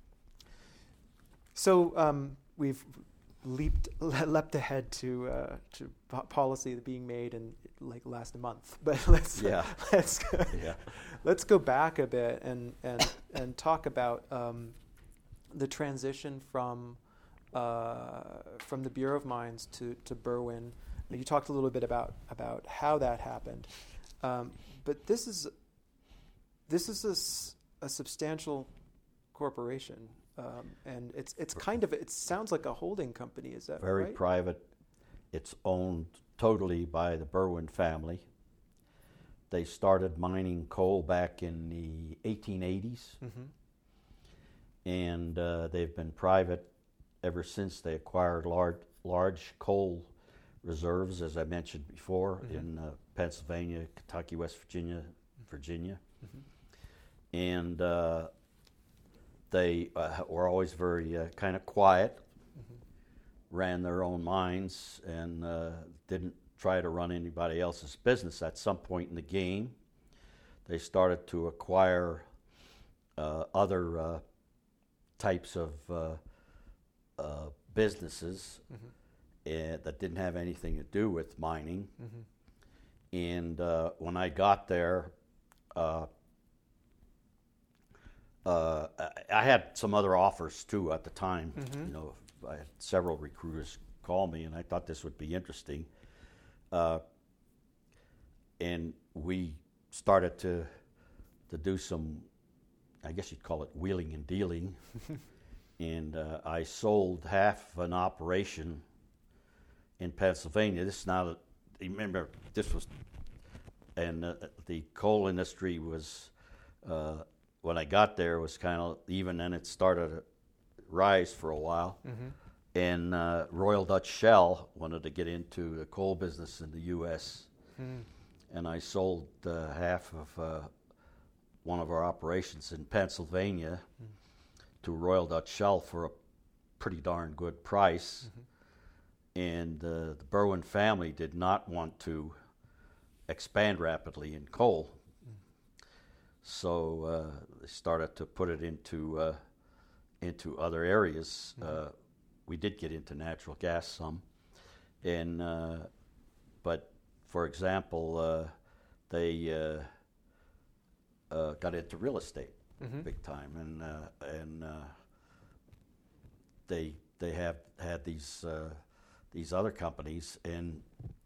So we've leapt ahead to policy being made in like last month, but let's go back a bit and talk about the transition from the Bureau of Mines to Berwind. You talked a little bit about how that happened, but this is a substantial corporation, and it's kind of, it sounds like a holding company. Is that very right? private? It's owned totally by the Berwind family. They started mining coal back in the 1880s, and they've been private ever since. They acquired large coal reserves, as I mentioned before, in Pennsylvania, Kentucky, West Virginia, and they were always very kind of quiet, ran their own mines, and didn't try to run anybody else's business. At some point in the game, they started to acquire other types of businesses that didn't have anything to do with mining. And when I got there, I had some other offers too at the time. I had several recruiters call me, and I thought this would be interesting. And we started to do some, I guess you'd call it wheeling and dealing. And I sold half of an operation in Pennsylvania. This is now, remember, this was, and the coal industry was, when I got there, was kind of even, and it started to rise for a while. And Royal Dutch Shell wanted to get into the coal business in the U.S. And I sold half of one of our operations in Pennsylvania to Royal Dutch Shell for a pretty darn good price. And the Berwind family did not want to expand rapidly in coal. So they started to put it into other areas. We did get into natural gas some, and but for example, they got into real estate big time, and they have had these other companies, and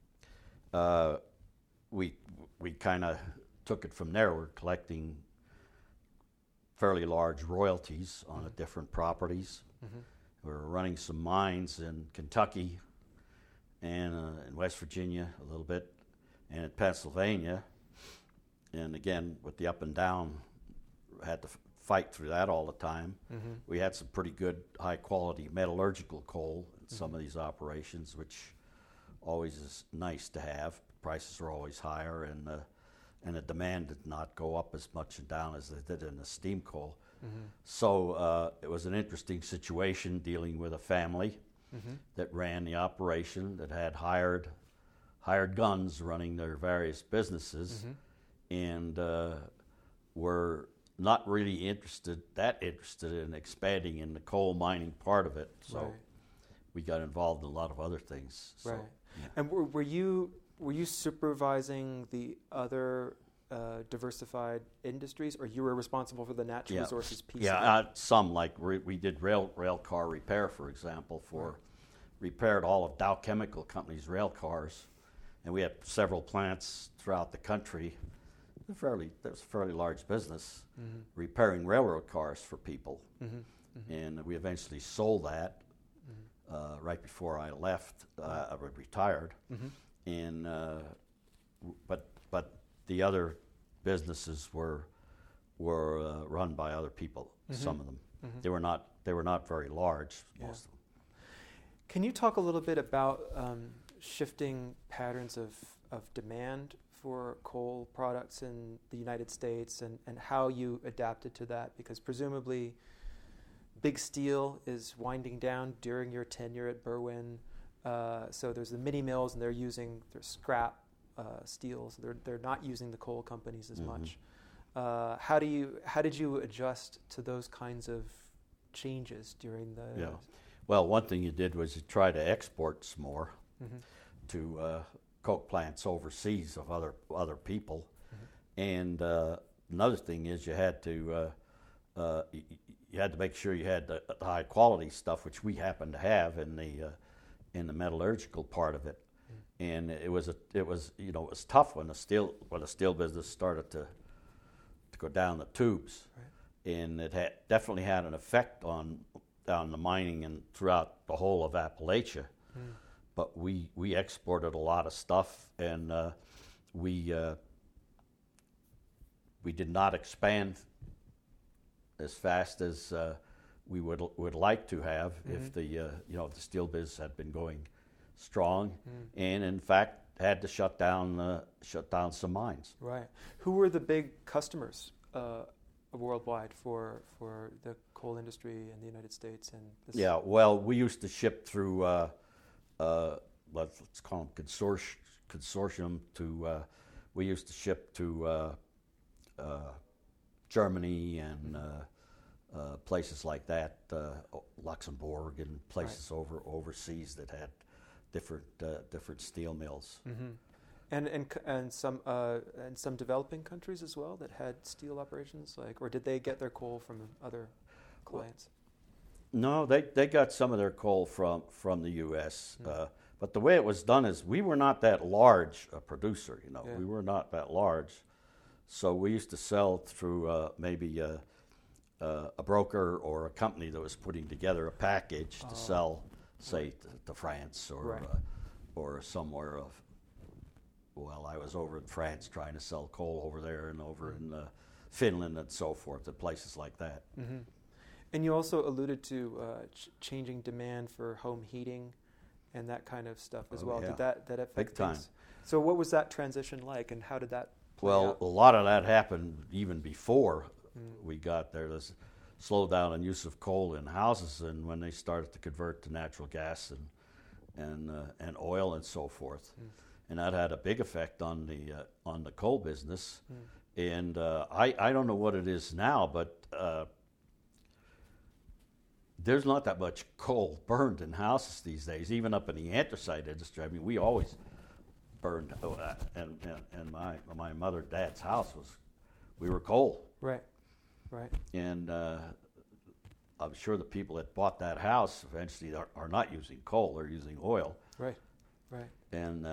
we kind of took it from there. We're collecting fairly large royalties on the different properties. We're running some mines in Kentucky and in West Virginia a little bit, and in Pennsylvania. And again, with the up and down, had to fight through that all the time. We had some pretty good high-quality metallurgical coal in some of these operations, which always is nice to have. Prices are always higher, and the demand did not go up as much and down as they did in the steam coal. Mm-hmm. So it was an interesting situation dealing with a family Mm-hmm. that ran the operation, that had hired guns running their various businesses, Mm-hmm. and were not really interested in expanding in the coal mining part of it. So Right. we got involved in a lot of other things. So, Right. yeah. And were you supervising the other diversified industries, or you were responsible for the natural Yeah. resources piece? Yeah, of it? some, like we did rail car repair, for example, repaired all of Dow Chemical Company's rail cars, and we had several plants throughout the country. That was a fairly large business, Mm-hmm. repairing railroad cars for people, Mm-hmm. Mm-hmm. and we eventually sold that right before I left. I retired, Mm-hmm. and but the other businesses were run by other people. Mm-hmm. Some of them. Mm-hmm. They were not very large. Yeah. Most of them. Can you talk a little bit about shifting patterns of demand for coal products in the United States, and how you adapted to that? Because presumably big steel is winding down during your tenure at Berwind. So there's the mini mills, and they're using their scrap steel, so they're not using the coal companies as Mm-hmm. much. How did you adjust to those kinds of changes during the? Yeah. Well, one thing you did was you try to export some more Mm-hmm. to coke plants overseas of other people, Mm-hmm. and another thing is you had to make sure you had the high quality stuff, which we happen to have in the metallurgical part of it. Mm-hmm. And it was tough when the steel business started to go down the tubes, Right. and it definitely had an effect on the mining and throughout the whole of Appalachia. Mm. But we exported a lot of stuff, and we did not expand as fast as we would like to have if the steel business had been going strong, and in fact had to shut down some mines. Right. Who were the big customers worldwide for the coal industry in the United States? And this? Yeah, well, we used to ship through let's call them consortium to. We used to ship to Germany and places like that, Luxembourg and places overseas that had different steel mills. Mm-hmm. And some developing countries as well that had steel operations, or did they get their coal from other clients? No, they got some of their coal from the U.S. But the way it was done is we were not that large a producer. Yeah. We were not that large, so we used to sell through maybe a broker or a company that was putting together a package to sell, say, to France or somewhere of. Well, I was over in France trying to sell coal over there, and over in Finland and so forth, at places like that. Mm-hmm. And you also alluded to changing demand for home heating and that kind of stuff as well. Yeah. Did that affect Big time. things? So what was that transition like, and how did that play Well, out? a lot of that happened even before we got there. There's slowdown in use of coal in houses, and when they started to convert to natural gas and oil and so forth, and that had a big effect on the coal business. And I don't know what it is now, but there's not that much coal burned in houses these days, even up in the anthracite industry. I mean, we always burned, and my mother and dad's house we were coal. Right. And I'm sure the people that bought that house eventually are not using coal; they're using oil. Right. And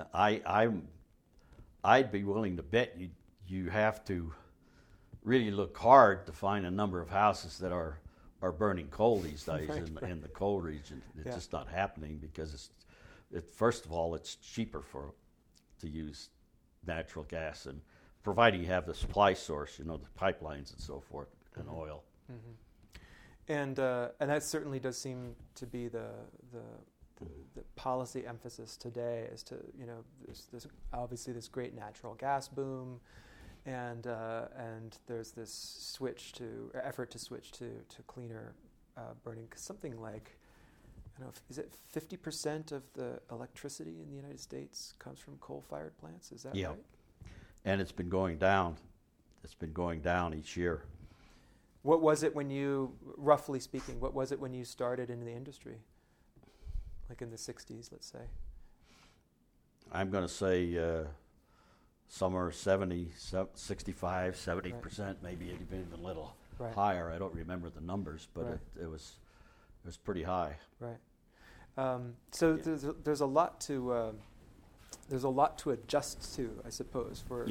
I'd be willing to bet you have to really look hard to find a number of houses that are burning coal these days in the coal region. It's just not happening because first of all, it's cheaper to use natural gas, and providing you have the supply source, the pipelines and so forth, and oil. Mm-hmm. And that certainly does seem to be the policy emphasis today, as to there's obviously this great natural gas boom, and there's this effort to switch to cleaner burning. Something like, I don't know, is it 50% of the electricity in the United States comes from coal-fired plants? Is that Yeah. right? And it's been going down. It's been going down each year. What was it when you, roughly speaking, what was it when you started in the industry? Like in the 60s, let's say. I'm going to say somewhere 65, 70%, maybe even a little higher. I don't remember the numbers, but it was pretty high. Right. So there's a lot to adjust to, I suppose, for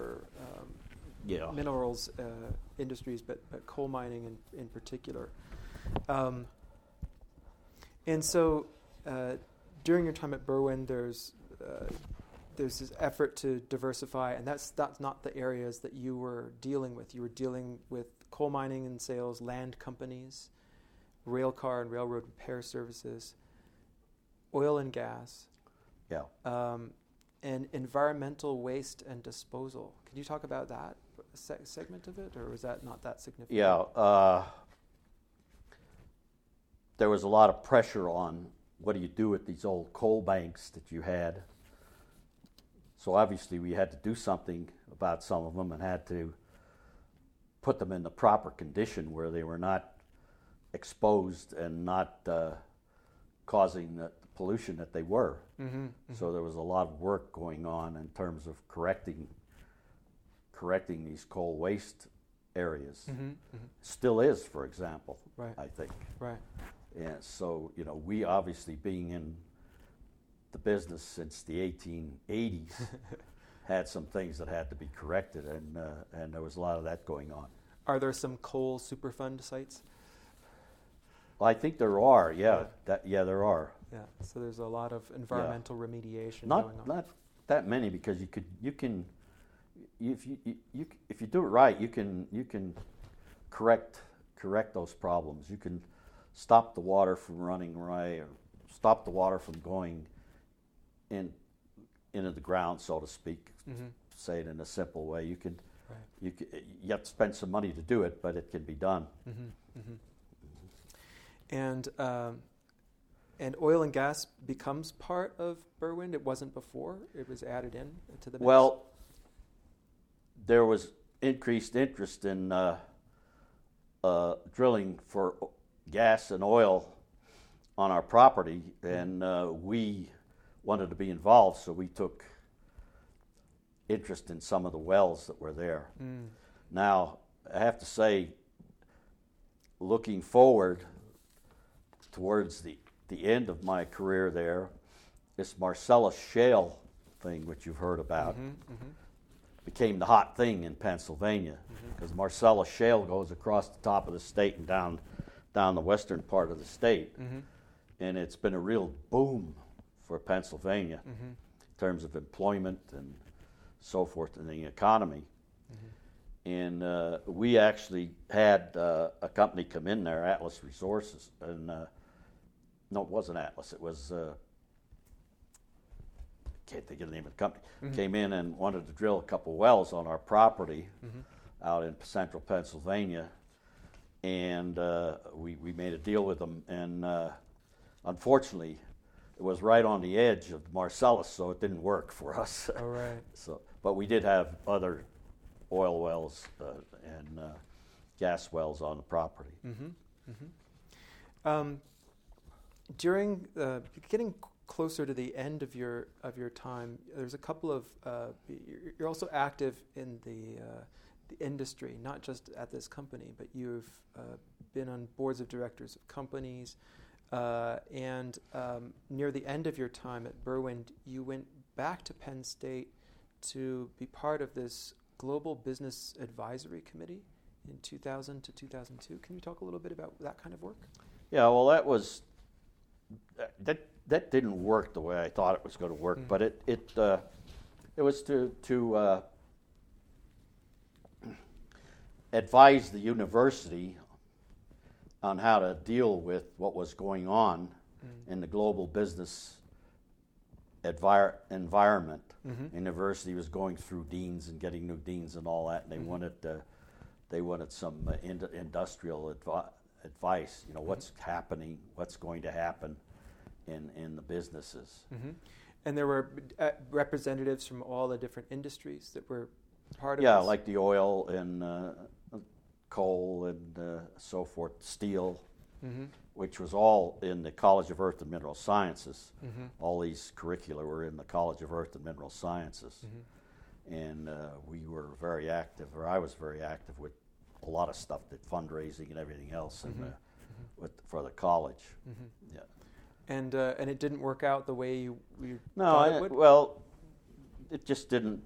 minerals industries, but coal mining in particular. And so during your time at Berwind, there's this effort to diversify, and that's not the areas that you were dealing with. You were dealing with coal mining and sales, land companies, rail car and railroad repair services, oil and gas, and environmental waste and disposal. Can you talk about that segment of it, or was that not that significant? Yeah. There was a lot of pressure on what do you do with these old coal banks that you had. So obviously we had to do something about some of them and had to put them in the proper condition where they were not exposed and not causing the pollution that they were. Mm-hmm, mm-hmm. So there was a lot of work going on in terms of correcting these coal waste areas. Mm-hmm, mm-hmm. Still is, for example, I think. Right. And so, we obviously being in the business since the 1880s had some things that had to be corrected, and there was a lot of that going on. Are there some coal Superfund sites? Well, I think there are. Yeah, there are. Yeah. So there's a lot of environmental remediation going on. Not that many, because you can if you do it right, you can correct those problems. You can stop the water from running right, or stop the water from going into the ground, so to speak. Mm-hmm. Say it in a simple way. You have to spend some money to do it, but it can be done. Mm-hmm. Mm-hmm. And oil and gas becomes part of Berwind. It wasn't before. It was added in to the mix. Well, there was increased interest in drilling for gas and oil on our property, and we wanted to be involved, so we took interest in some of the wells that were there. Mm. Now, I have to say, looking forward towards the end of my career there, this Marcellus Shale thing, which you've heard about, became the hot thing in Pennsylvania, because Marcellus Shale goes across the top of the state and down the western part of the state, and it's been a real boom for Pennsylvania in terms of employment and so forth in the economy. And we actually had a company come in there, Atlas Resources, and no, it wasn't Atlas. It was can't think of the name of the company. Came in and wanted to drill a couple wells on our property out in central Pennsylvania, and we made a deal with them. And unfortunately, it was right on the edge of Marcellus, so it didn't work for us. All right. But we did have other oil wells and gas wells on the property. During getting closer to the end of your time, there's a couple of you're also active in the industry, not just at this company, but you've been on boards of directors of companies, and near the end of your time at Berwind, you went back to Penn State to be part of this Global Business Advisory Committee in 2000 to 2002. Can you talk a little bit about that kind of work? Yeah, well, that didn't work the way I thought it was going to work, but it was to advise the university on how to deal with what was going on in the global business environment. University was going through deans and getting new deans and all that, and they wanted some industrial advice. You know, what's happening, what's going to happen in the businesses. And there were representatives from all the different industries that were part of Yeah, this? like the oil and coal and so forth, steel, which was all in the College of Earth and Mineral Sciences. All these curricula were in the College of Earth and Mineral Sciences. And we were very active, or I was very active with a lot of stuff, that fundraising and everything else for the college. Yeah. And it didn't work out the way you No, thought it would? well, it just didn't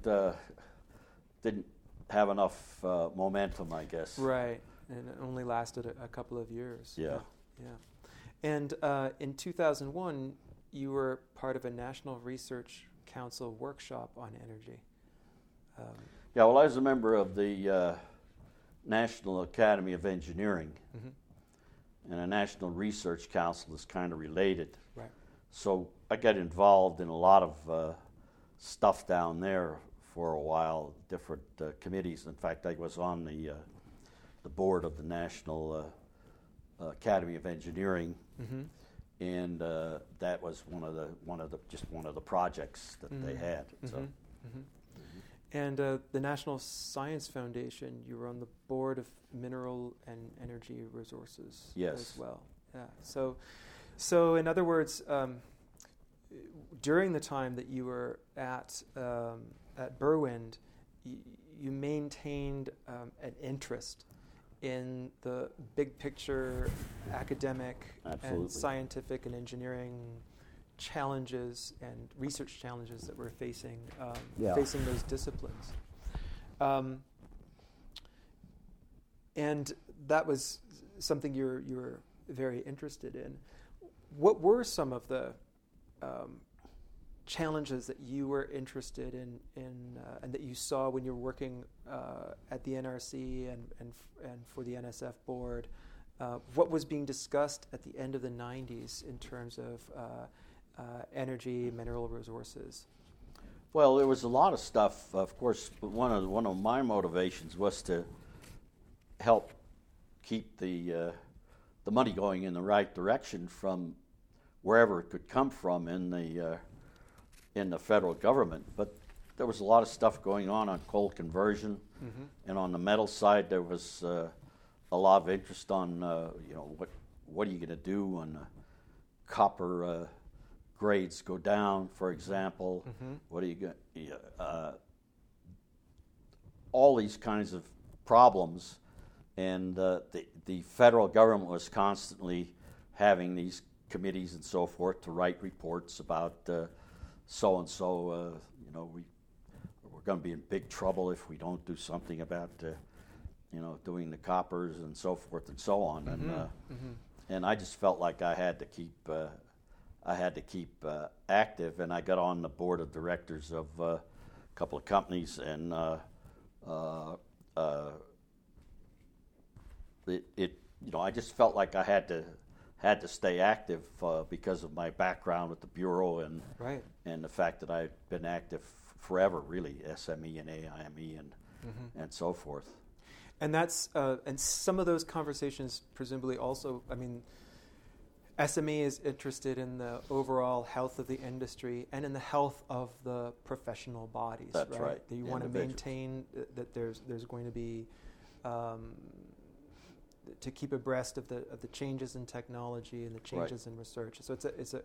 have enough momentum, I guess. Right, and it only lasted a couple of years. Yeah. Yeah. And in 2001, you were part of a National Research Council workshop on energy. Yeah, well, I was a member of the National Academy of Engineering, and a National Research Council is kind of related. Right. So I got involved in a lot of stuff down there for a while, different committees. In fact, I was on the board of the National Academy of Engineering, and that was one of the projects that they had. So. And the National Science Foundation, you were on the board of Mineral and Energy Resources as well. Yeah. So in other words, during the time that you were at Berwind, you maintained an interest in the big picture academic and scientific and engineering challenges and research challenges that we're facing those disciplines. And that was something you were very interested in. What were some of the challenges that you were interested in and that you saw when you were working at the NRC and for the NSF board? What was being discussed at the end of the 90s in terms of energy, mineral resources? Well, there was a lot of stuff. Of course, but one of my motivations was to help keep the money going in the right direction from wherever it could come from in the federal government. But there was a lot of stuff going on coal conversion, and on the metal side, there was a lot of interest on what are you going to do when copper grades go down, for example. What are you going? All these kinds of problems, and the federal government was constantly having these committees and so forth to write reports about so and so. We're going to be in big trouble if we don't do something about doing the coppers and so forth and so on. And I just felt like I had to keep active, and I got on the board of directors of a couple of companies, and I just felt like I had to stay active because of my background with the Bureau and the fact that I've been active forever, really, SME and AIME and so forth. And that's and some of those conversations presumably also, SME is interested in the overall health of the industry and in the health of the professional bodies. That's right. That you want to maintain that there's going to be to keep abreast of the changes in technology and the changes in research. So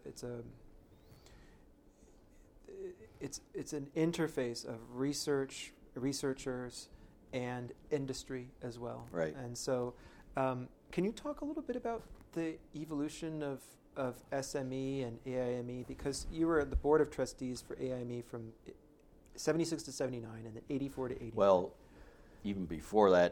it's an interface of researchers and industry as well. Right. And so, can you talk a little bit about the evolution of SME and AIME, because you were at the board of trustees for AIME from 76 to 79 and then 84 to 89. Well, even before that,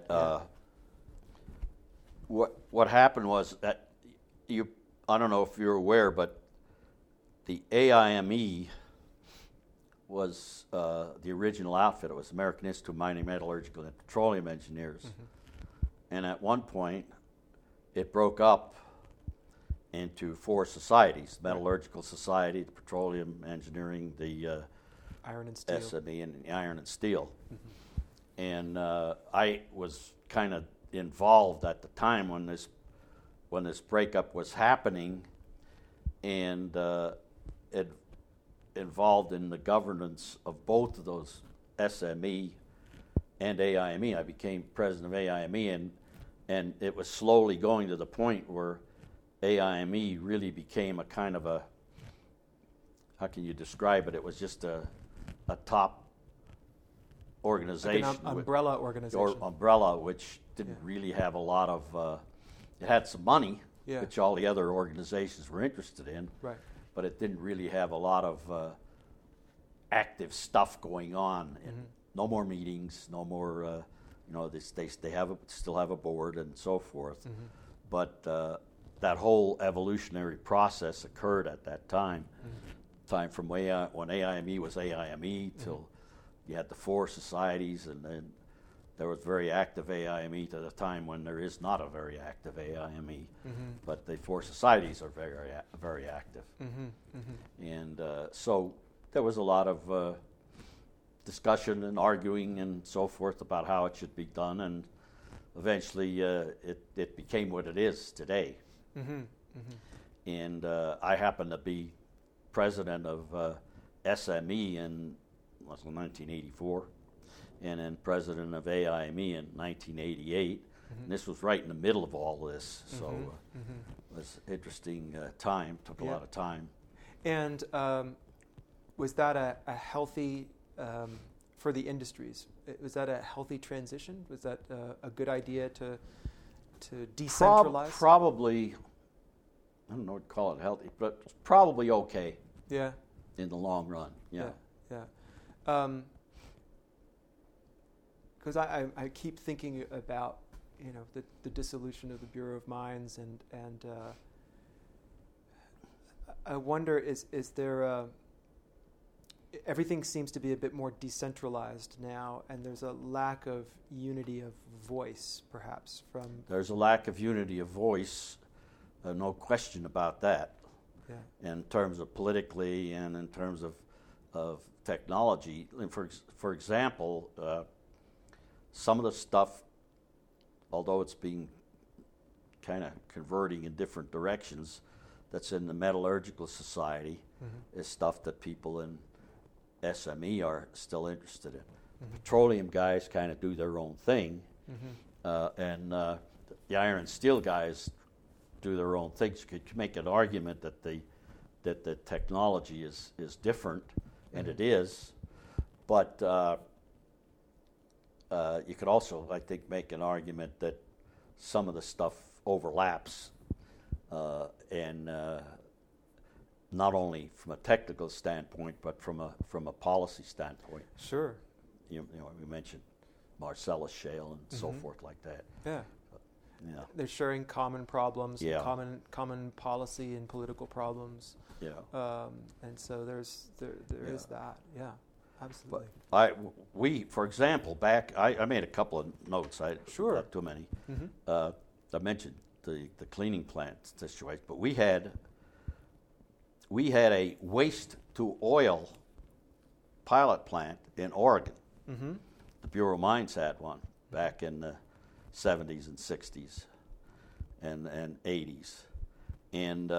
what happened was that I don't know if you're aware, but the AIME was the original outfit. It was American Institute of Mining, Metallurgical, and Petroleum Engineers. And at one point, it broke up, into four societies: Metallurgical Society, the Petroleum Engineering, the Iron and Steel. SME, and the Iron and Steel. And I was kind of involved at the time when this breakup was happening, and it involved in the governance of both of those, SME and AIME. I became president of AIME, and it was slowly going to the point where AIME really became a kind of a, how can you describe it? It was just a top organization. Like an umbrella organization. Or umbrella, which didn't really have a lot of, it had some money, which all the other organizations were interested in, right. but it didn't really have a lot of active stuff going on. And no more meetings, no more, they still have a board and so forth. But that whole evolutionary process occurred at that time. Time from when AIME was AIME till you had the four societies, and then there was very active AIME to the time when there is not a very active AIME, but the four societies are very active. And so there was a lot of discussion and arguing and so forth about how it should be done, and eventually it became what it is today. And I happened to be president of SME in 1984, and then president of AIME in 1988. And this was right in the middle of all this, so it was an interesting time, took a lot of time. And was that a healthy, for the industries, was that a healthy transition? Was that a good idea to decentralize? Probably, I don't know what to call it healthy, but it's probably okay. Yeah. In the long run, yeah. Because I keep thinking about, the dissolution of the Bureau of Mines, and I wonder, is there everything seems to be a bit more decentralized now, and there's a lack of unity of voice, perhaps, from... There's a lack of unity of voice, no question about that. Yeah. In terms of politically and in terms of technology. And for example, some of the stuff, although it's being kind of converting in different directions, that's in the Metallurgical Society is stuff that people in SME are still interested in. Petroleum guys kind of do their own thing, and the Iron and Steel guys do their own things. You could make an argument that the technology is different, and it is, but you could also, I think, make an argument that some of the stuff overlaps, and not only from a technical standpoint, but from a policy standpoint. Sure. We mentioned Marcellus Shale and so forth like that. Yeah. Yeah. They're sharing common problems, Yeah. common policy and political problems. Yeah. And so there is that. Yeah. Absolutely. But for example, back, I made a couple of notes. Sure. Not too many. I mentioned the cleaning plant situation, but we had a waste to oil pilot plant in Oregon. The Bureau of Mines had one back in the 70s and 60s and 80s, and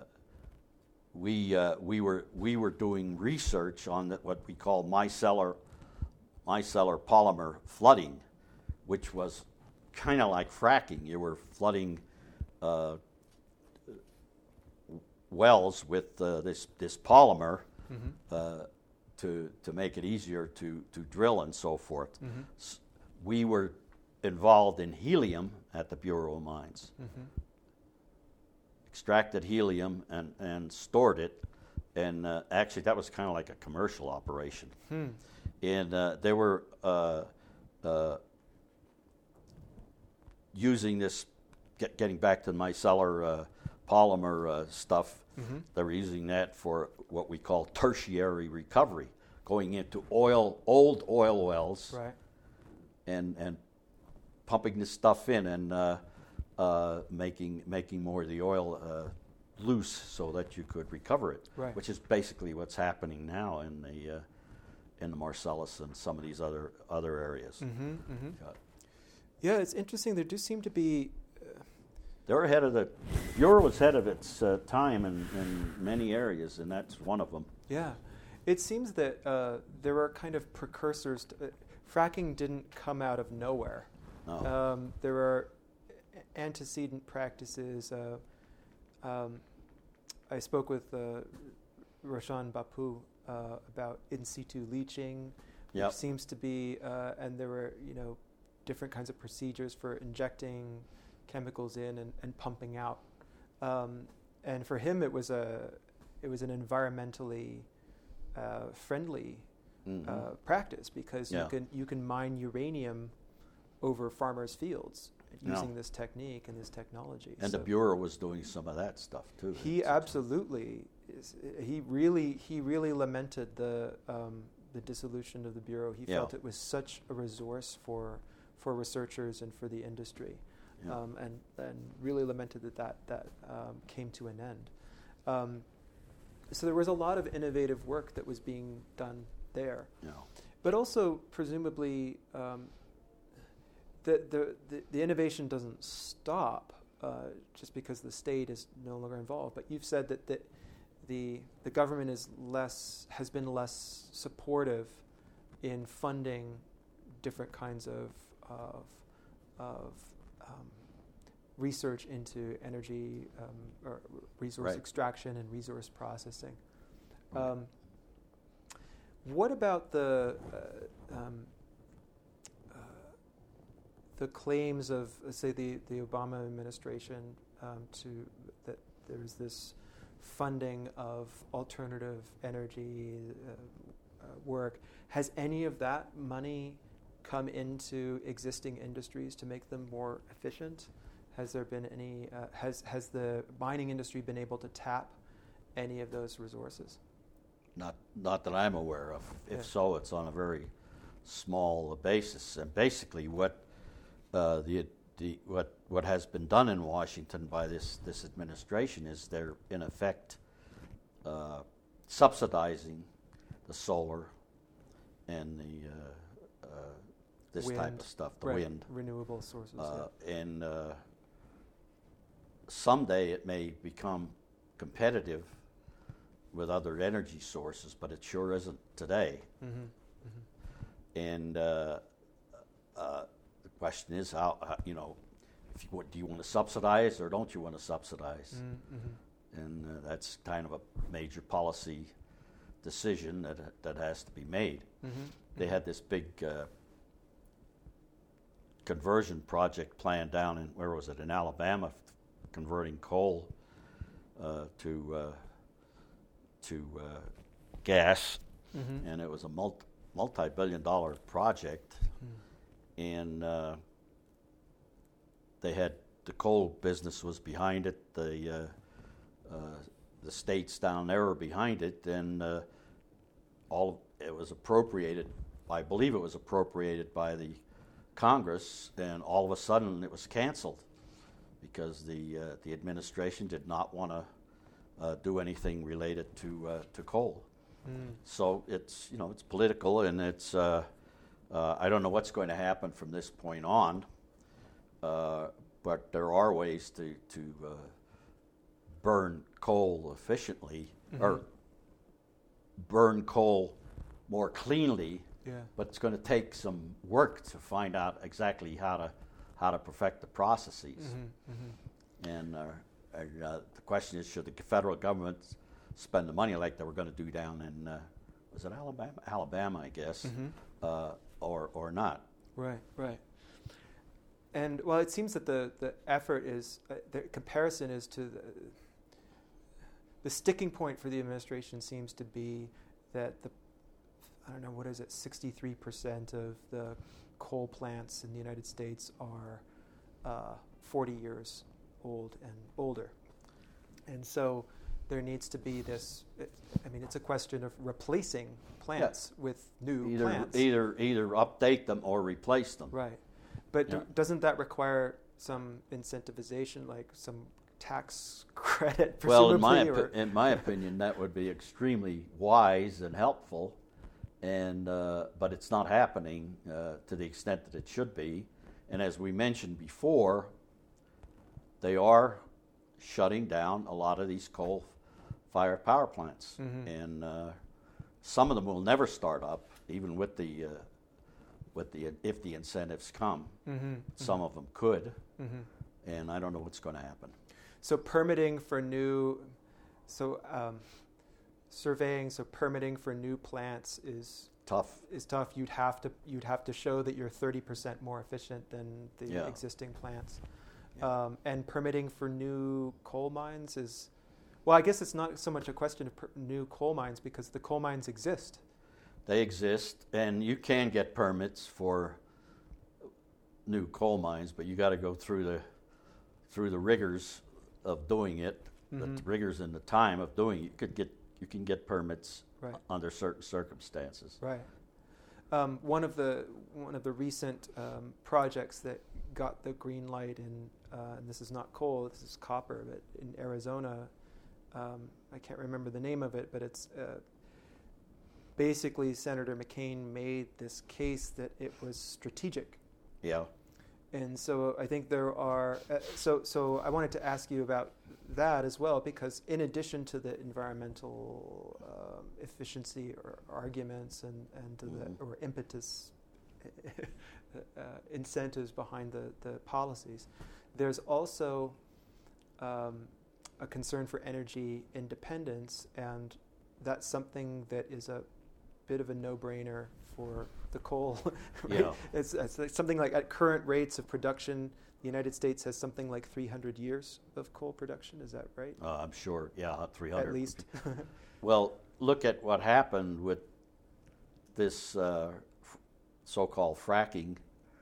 we were doing research on what we call micellar polymer flooding, which was kind of like fracking. You were flooding wells with this polymer to make it easier to drill and so forth. We were involved in helium at the Bureau of Mines. Extracted helium and stored it, and actually that was kind of like a commercial operation. And they were using this, getting back to the micellar polymer stuff, they were using that for what we call tertiary recovery, going into old oil wells, right, and pumping this stuff in and making more of the oil loose so that you could recover it, Right. which is basically what's happening now in the Marcellus and some of these other areas. Mm-hmm, mm-hmm. Yeah, it's interesting. There do seem to be. They're ahead of the Bureau was ahead of its time in many areas, and that's one of them. Yeah, it seems that there are kind of precursors. Fracking didn't come out of nowhere. No. There are antecedent practices. I spoke with Roshan Bapu about in situ leaching, which seems to be, and there were different kinds of procedures for injecting chemicals in and pumping out. And for him, it was an environmentally friendly practice because you can mine uranium over farmers' fields using this technique and this technology. And the Bureau was doing some of that stuff too. He absolutely is. He really lamented the dissolution of the Bureau. He felt it was such a resource for researchers and for the industry, and really lamented that came to an end. So there was a lot of innovative work that was being done there, but also presumably. The innovation doesn't stop just because the state is no longer involved. But you've said that the government has been less supportive in funding different kinds of research into energy or resource extraction and resource processing. What about the claims of, say, the Obama administration that there's this funding of alternative energy work? Has any of that money come into existing industries to make them more efficient? Has there been any? Has the mining industry been able to tap any of those resources? Not that I'm aware of. If so, it's on a very small basis. And basically, what has been done in Washington by this administration is they're in effect subsidizing the solar and this wind, type of stuff, the wind, renewable sources, and someday it may become competitive with other energy sources, but it sure isn't today. Mm-hmm. Mm-hmm. And the question is, how do you want to subsidize or don't you want to subsidize? Mm-hmm. And that's kind of a major policy decision that has to be made. Mm-hmm. They had this big conversion project planned down in, where was it, in Alabama, converting coal to gas, mm-hmm. and it was a multi-billion-dollar project. And they had the coal business was behind it. The states down there were behind it, and it was appropriated. I believe it was appropriated by the Congress, and all of a sudden it was canceled because the administration did not want to do anything related to coal. So it's it's political, and it's. I don't know what's going to happen from this point on, but there are ways to burn coal efficiently, mm-hmm. or burn coal more cleanly. Yeah. But it's going to take some work to find out exactly how to perfect the processes. Mm-hmm. Mm-hmm. And the question is, should the federal government spend the money like they were going to do down in was it Alabama, I guess. Mm-hmm. Or not. Right. And well, it seems that the effort is the comparison is to the sticking point for the administration seems to be that 63% of the coal plants in the United States are 40 years old and older, and so there needs to be this. It's a question of replacing plants with new plants. Either update them or replace them. Right, but doesn't that require some incentivization, like some tax credit, well, presumably. in my opinion, that would be extremely wise and helpful, and but it's not happening to the extent that it should be. And as we mentioned before, they are shutting down a lot of these coal-fired power plants, and some of them will never start up, even with the if the incentives come. Some of them could, and I don't know what's going to happen. So permitting for new, surveying, permitting for new plants is Tough. You'd have to show that you're 30% more efficient than the existing plants. Yeah. And permitting for new coal mines is, well, I guess it's not so much a question of new coal mines because the coal mines exist. They exist, and you can get permits for new coal mines, but you got to go through the rigors of doing it, the rigors and the time of doing it. You can get permits under certain circumstances. Right. One of the recent projects that got the green light in, and this is not coal, this is copper, but in Arizona, I can't remember the name of it, but it's basically Senator McCain made this case that it was strategic. Yeah. And so I think there are, so I wanted to ask you about that as well, because in addition to the environmental efficiency or arguments and to or impetus, incentives behind the policies, there's also a concern for energy independence, and that's something that is a bit of a no-brainer for the coal. Right? Yeah. It's something like at current rates of production, the United States has something like 300 years of coal production. Is that right? I'm sure, 300. At least. Well, look at what happened with this so-called fracking.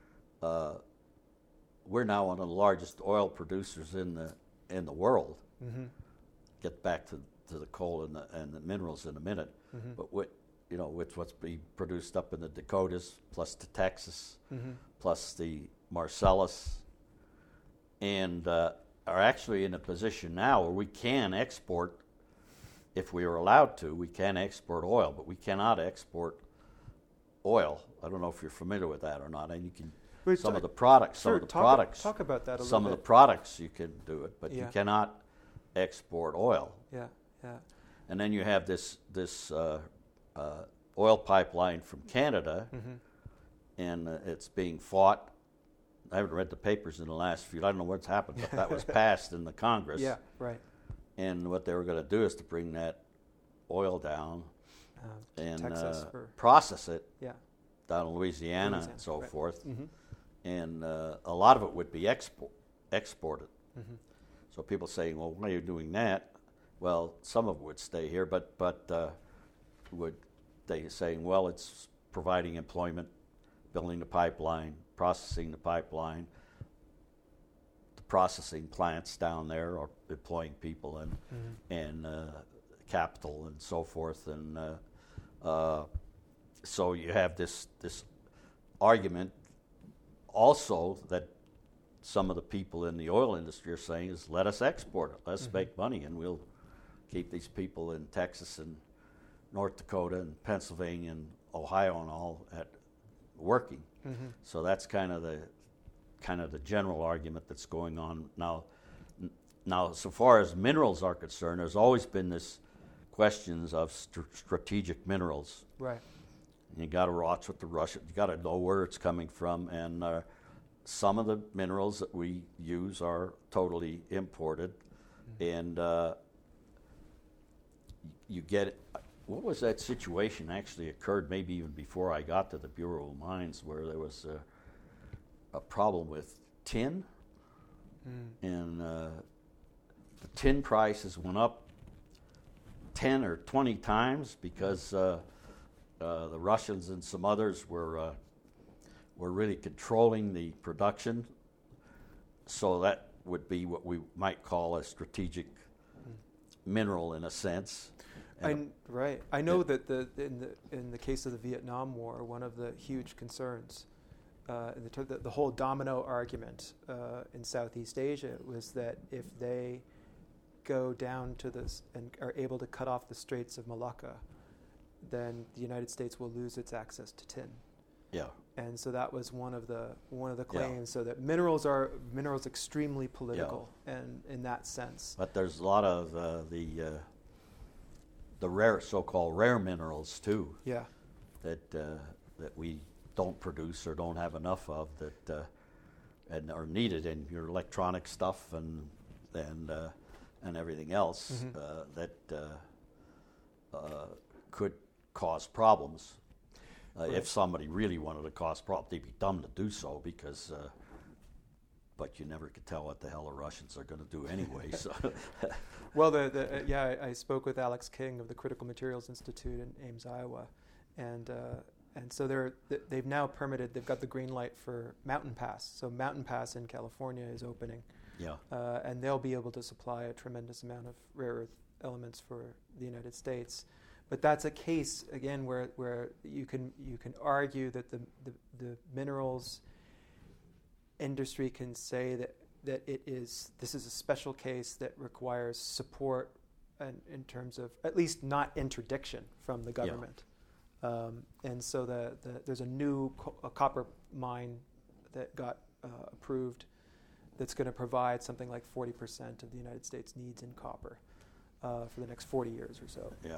We're now one of the largest oil producers in the world. Get back to the coal and the minerals in a minute, but with what's being produced up in the Dakotas, plus the Texas, plus the Marcellus, and are actually in a position now where we can export, if we are allowed to, we can export oil, but we cannot export oil. I don't know if you're familiar with that or not, and you can. Some of the products. Talk about that a little bit. Some of the products you can do it, but you cannot export oil. Yeah. And then you have this oil pipeline from Canada, and it's being fought. I haven't read the papers in the last few. I don't know what's happened, but that was passed in the Congress. Yeah, right. And what they were going to do is to bring that oil down and Texas process it down in Louisiana and so forth. And a lot of it would be exported. So people saying, well, why are you doing that? Well, some of it would stay here, but would they saying, well, it's providing employment, building the pipeline, processing the pipeline, the processing plants down there are employing people and capital and so forth, and so you have this argument also that some of the people in the oil industry are saying is, let us export it, let's make money, and we'll keep these people in Texas and North Dakota and Pennsylvania and Ohio and all at working. So that's kind of the general argument that's going on now. Now, so far as minerals are concerned, there's always been this questions of strategic minerals. Right. You got to watch what the Russian. You got to know where it's coming from, and some of the minerals that we use are totally imported, and you get. What was that situation actually occurred maybe even before I got to the Bureau of Mines, where there was a problem with tin, and the tin prices went up 10 or 20 times because the Russians and some others were really controlling the production. So that would be what we might call a strategic mineral in a sense. Right. I know that in the case of the Vietnam War, one of the huge concerns, the whole domino argument in Southeast Asia was that if they go down to this and are able to cut off the Straits of Malacca, then the United States will lose its access to tin. Yeah. And so that was one of the claims. So that minerals are extremely political, and in that sense. But there's a lot of the rare, so-called rare minerals too. Yeah. That we don't produce or don't have enough of that, and are needed in your electronic stuff and everything else that could cause problems. Right. If somebody really wanted to cause problems, they'd be dumb to do so because. But you never could tell what the hell the Russians are going to do anyway. So. Well, I spoke with Alex King of the Critical Materials Institute in Ames, Iowa, and so they've now permitted. They've got the green light for Mountain Pass. So Mountain Pass in California is opening, and they'll be able to supply a tremendous amount of rare earth elements for the United States. But that's a case again where you can argue that the minerals industry can say that this is a special case that requires support in terms of at least not interdiction from the government. And so there's a new copper mine that got approved that's going to provide something like 40% of the United States needs in copper for the next 40 years or so. Yeah.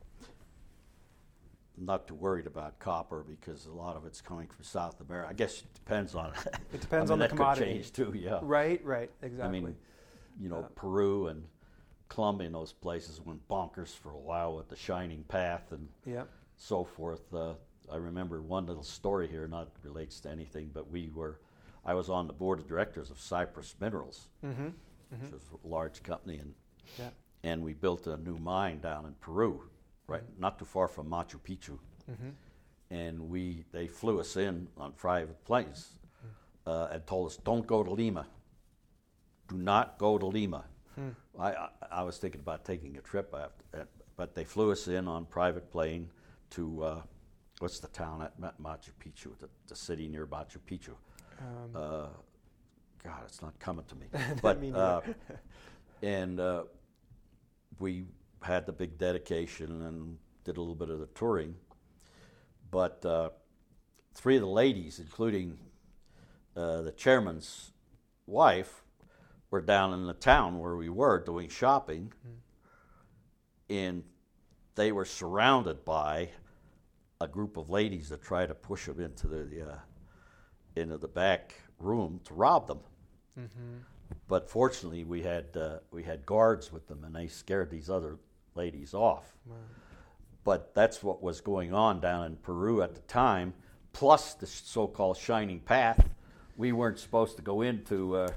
I'm not too worried about copper because a lot of it's coming from South America. I guess it depends on it. It depends on the commodity. That could change too, yeah. Right, exactly. I mean, Peru and Colombia and those places went bonkers for a while with the Shining Path and so forth. I remember one little story here, not relates to anything, but I was on the board of directors of Cypress Minerals, which was a large company, and we built a new mine down in Peru. Right, not too far from Machu Picchu, and they flew us in on private planes and told us, "Don't go to Lima. Do not go to Lima." I was thinking about taking a trip after, but they flew us in on private plane to what's the town at Machu Picchu, the city near Machu Picchu. God, it's not coming to me. But and we had the big dedication and did a little bit of the touring. But three of the ladies, including the chairman's wife, were down in the town where we were doing shopping, and they were surrounded by a group of ladies that tried to push them into the back room to rob them. But fortunately, we had guards with them, and they scared these other ladies off. Wow. But that's what was going on down in Peru at the time, plus the so-called Shining Path. We weren't supposed to go into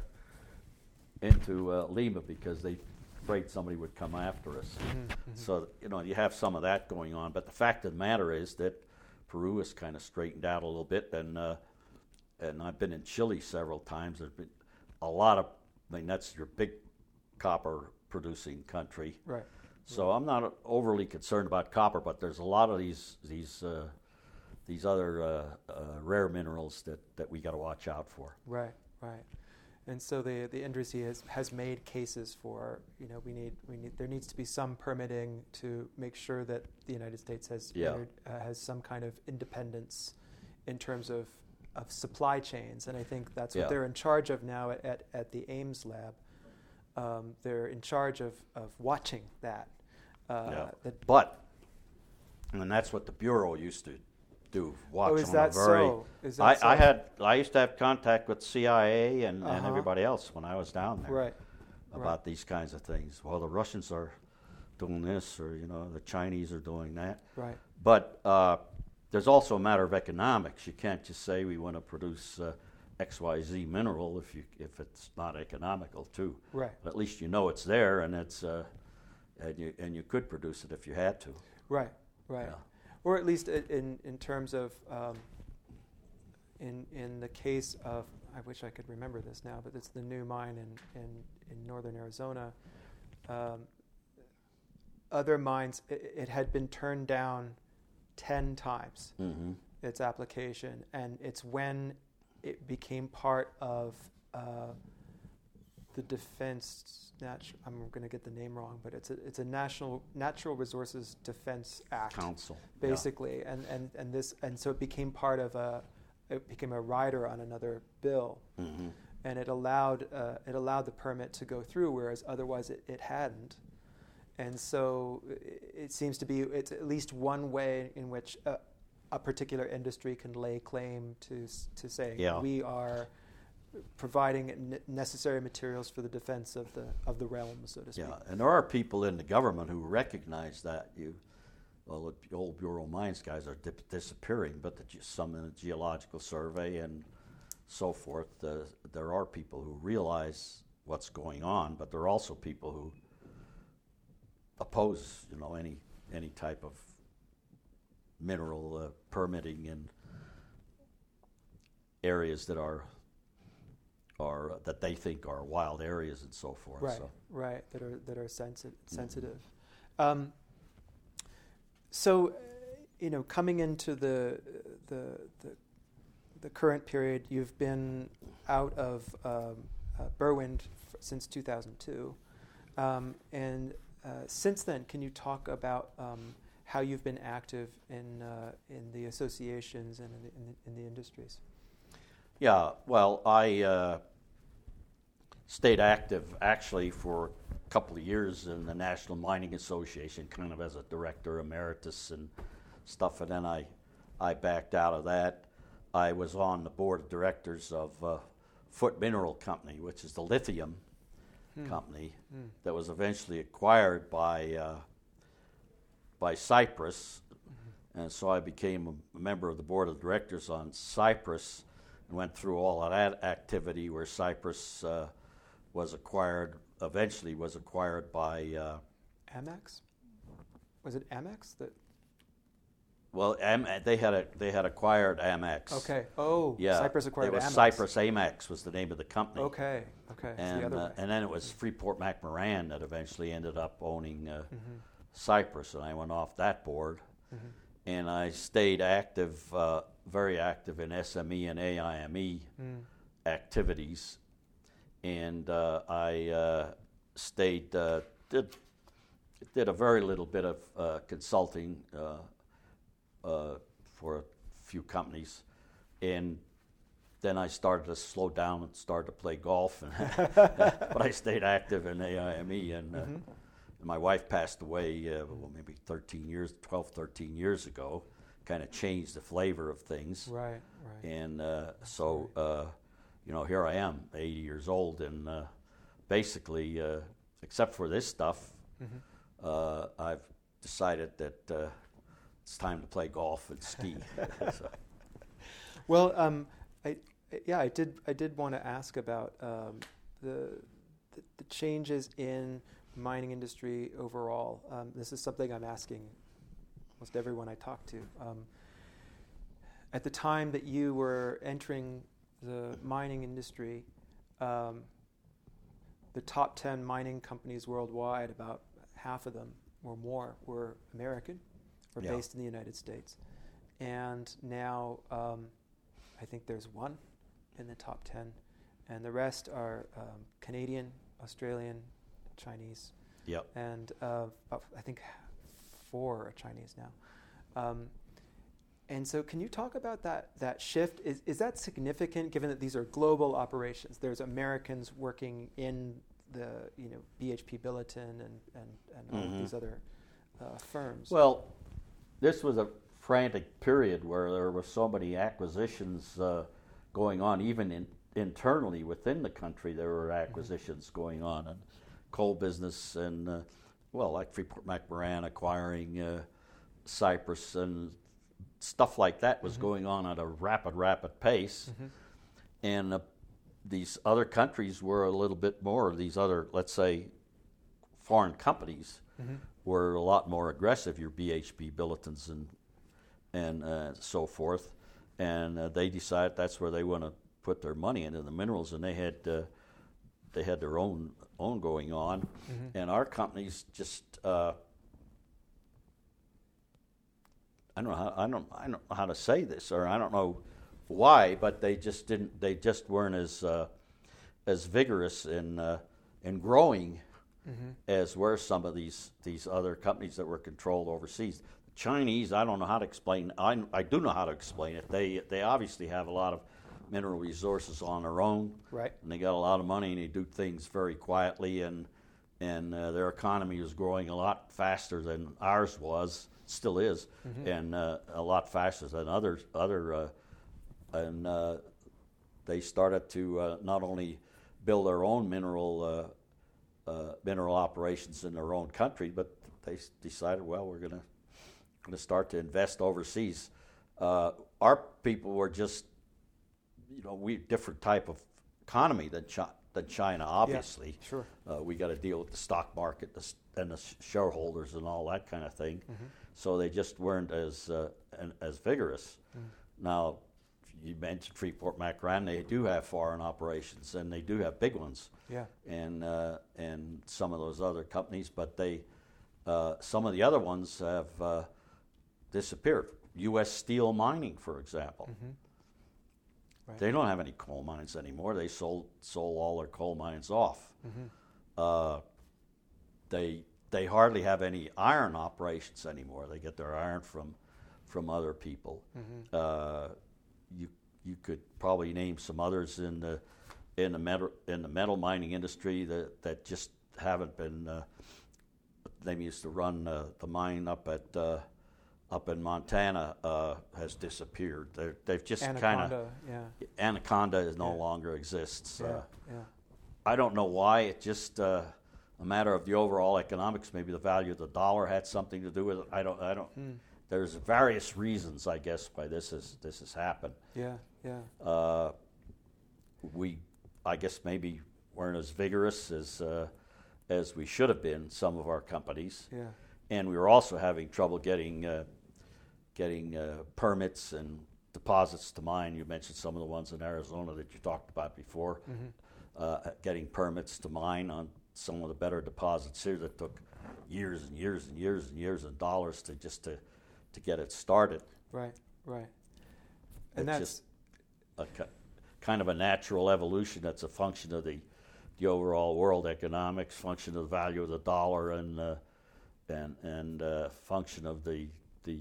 Lima because they afraid somebody would come after us. So, you have some of that going on. But the fact of the matter is that Peru has kind of straightened out a little bit, and I've been in Chile several times. There's been a lot of, that's your big copper producing country. Right. So I'm not overly concerned about copper, but there's a lot of these other rare minerals that we got to watch out for. Right. And so the industry has made cases for, there needs to be some permitting to make sure that the United States has some kind of independence in terms of supply chains, and I think that's what they're in charge of now at the Ames lab. They're in charge of watching that. And that's what the Bureau used to do. Watch. Oh, is that so? I used to have contact with CIA and everybody else when I was down there about these kinds of things. Well, the Russians are doing this, or the Chinese are doing that. Right. But there's also a matter of economics. You can't just say we want to produce XYZ mineral if it's not economical too. Right. But at least it's there, and it's and you could produce it if you had to. Right. Yeah. Or at least in terms of in the case of, I wish I could remember this now, but it's the new mine in northern Arizona. Other mines, it had been turned down 10 times, its application, and it's when it became part of the Defense. I'm going to get the name wrong, but it's a Natural Resources Defense Act Council, basically, and so it became part of it became a rider on another bill, and it allowed the permit to go through, whereas otherwise it hadn't. And so it seems to be it's at least one way in which a particular industry can lay claim to saying we are providing necessary materials for the defense of the realm, so to speak. Yeah, and there are people in the government who recognize that. The old Bureau of Mines guys are disappearing, but some in the Geological Survey and so forth, there are people who realize what's going on, but there are also people who oppose, any type of mineral permitting in areas that are that they think are wild areas and so forth. Right. That are sensitive. So, coming into the current period, you've been out of Berwind since 2002, and since then, can you talk about how you've been active in the associations and in the industries? Yeah, well, I stayed active actually for a couple of years in the National Mining Association, kind of as a director emeritus and stuff, and then I backed out of that. I was on the board of directors of Foot Mineral Company, which is the lithium company that was eventually acquired by Cypress, and so I became a member of the board of directors on Cypress and went through all of that activity where Cypress eventually was acquired by Amex. Was it Amex that? Well, they had acquired Amex. Okay. Oh, yeah. Cypress acquired Amex. Cypress Amex was the name of the company. Okay. And, the other way. And then it was Freeport-McMoRan that eventually ended up owning Cypress, and I went off that board. And I stayed active, very active in SME and AIME activities. And I stayed, did a very little bit of consulting for a few companies, and then I started to slow down and started to play golf. But I stayed active in AIME, and my wife passed away maybe 12, 13 years ago. Kind of changed the flavor of things. Right. And so here I am, 80 years old, and basically, except for this stuff, I've decided that it's time to play golf and ski. So. Well, I did want to ask about the changes in mining industry overall. This is something I'm asking almost everyone I talk to. At the time that you were entering the mining industry, the top 10 mining companies worldwide, about half of them or more were American or based in the United States. And now I think there's one in the top 10, and the rest are Canadian, Australian, Chinese, and I think 4 are Chinese now. And so can you talk about that shift? Is that significant given that these are global operations? There's Americans working in the BHP Billiton and all of these other firms. Well, this was a frantic period where there were so many acquisitions going on, even internally within the country. There were acquisitions going on, and coal business, and like Freeport-McMoRan acquiring Cypress, and stuff like that was going on at a rapid pace. And these other countries were a little bit more, these other, let's say, foreign companies were a lot more aggressive, your BHP Billitons and so forth. And they decided that's where they want to put their money into the minerals, and they had their own going on. And our companies just I don't know how to say this, or I don't know why, but they just weren't as vigorous in and growing as were some of these other companies that were controlled overseas. The Chinese, I don't know how to explain. I do know how to explain it. They obviously have a lot of mineral resources on their own, Right. and they got a lot of money, and they do things very quietly, and their economy is growing a lot faster than ours was, still is, and a lot faster than others. They started to not only build their own mineral operations in their own country, but they decided, well, we're going to start to invest overseas. Our people were just, we different type of economy than China, obviously. Yeah, sure. We got to deal with the stock market and the shareholders and all that kind of thing. So they just weren't as vigorous. Now, you mentioned Freeport-McMoRan. They do have foreign operations, and they do have big ones. Yeah. And some of those other companies, but some of the other ones have disappeared. U.S. Steel Mining, for example. Right. They don't have any coal mines anymore. They sold all their coal mines off. They hardly have any iron operations anymore. They get their iron from other people. You could probably name some others in the metal mining industry that just haven't been. They used to run the mine up in Montana has disappeared. They've just kind of Anaconda no longer exists. I don't know why. It's just a matter of the overall economics. Maybe the value of the dollar had something to do with it. I don't. There's various reasons, I guess, why this has happened. I guess maybe weren't as vigorous as we should have been. Some of our companies. And we were also having trouble getting permits and deposits to mine. You mentioned some of the ones in Arizona that you talked about before. Getting permits to mine on some of the better deposits here that took years and years and years and years and dollars to get it started. Right. It's And that's just a kind of a natural evolution. That's a function of the overall world economics, function of the value of the dollar, and function of the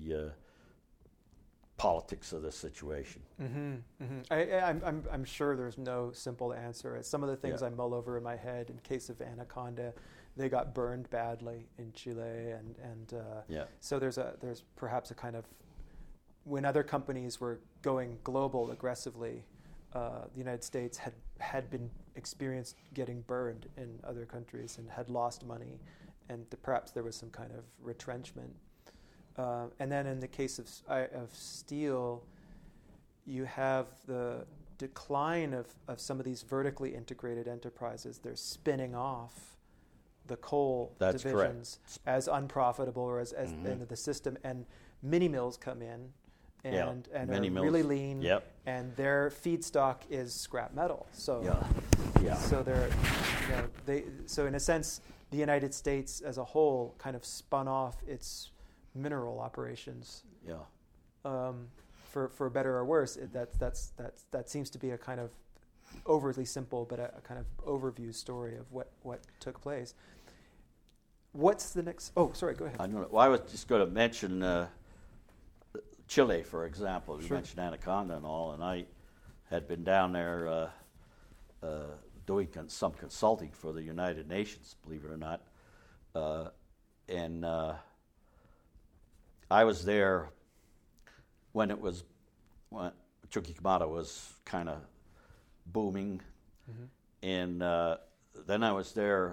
politics of the situation. I'm sure there's no simple answer. Some of the things I mull over in my head, in case of Anaconda, they got burned badly in Chile, and so there's perhaps a kind of, when other companies were going global aggressively, the United States had been experienced getting burned in other countries and had lost money, and perhaps there was some kind of retrenchment. And then in the case of steel, you have the decline of some of these vertically integrated enterprises. They're spinning off the coal divisions as unprofitable or as into the system, and mini mills come in and are really lean, and their feedstock is scrap metal. So so so in a sense, the United States as a whole kind of spun off its mineral operations. For better or worse, that seems to be a kind of overly simple but a kind of overview story of what took place. What's the next? Oh, sorry, go ahead. I was just going to mention Chile, for example. You mentioned Anaconda and all, and I had been down there doing some consulting for the United Nations, believe it or not, and I was there when Chuquicamata was kind of booming, and then I was there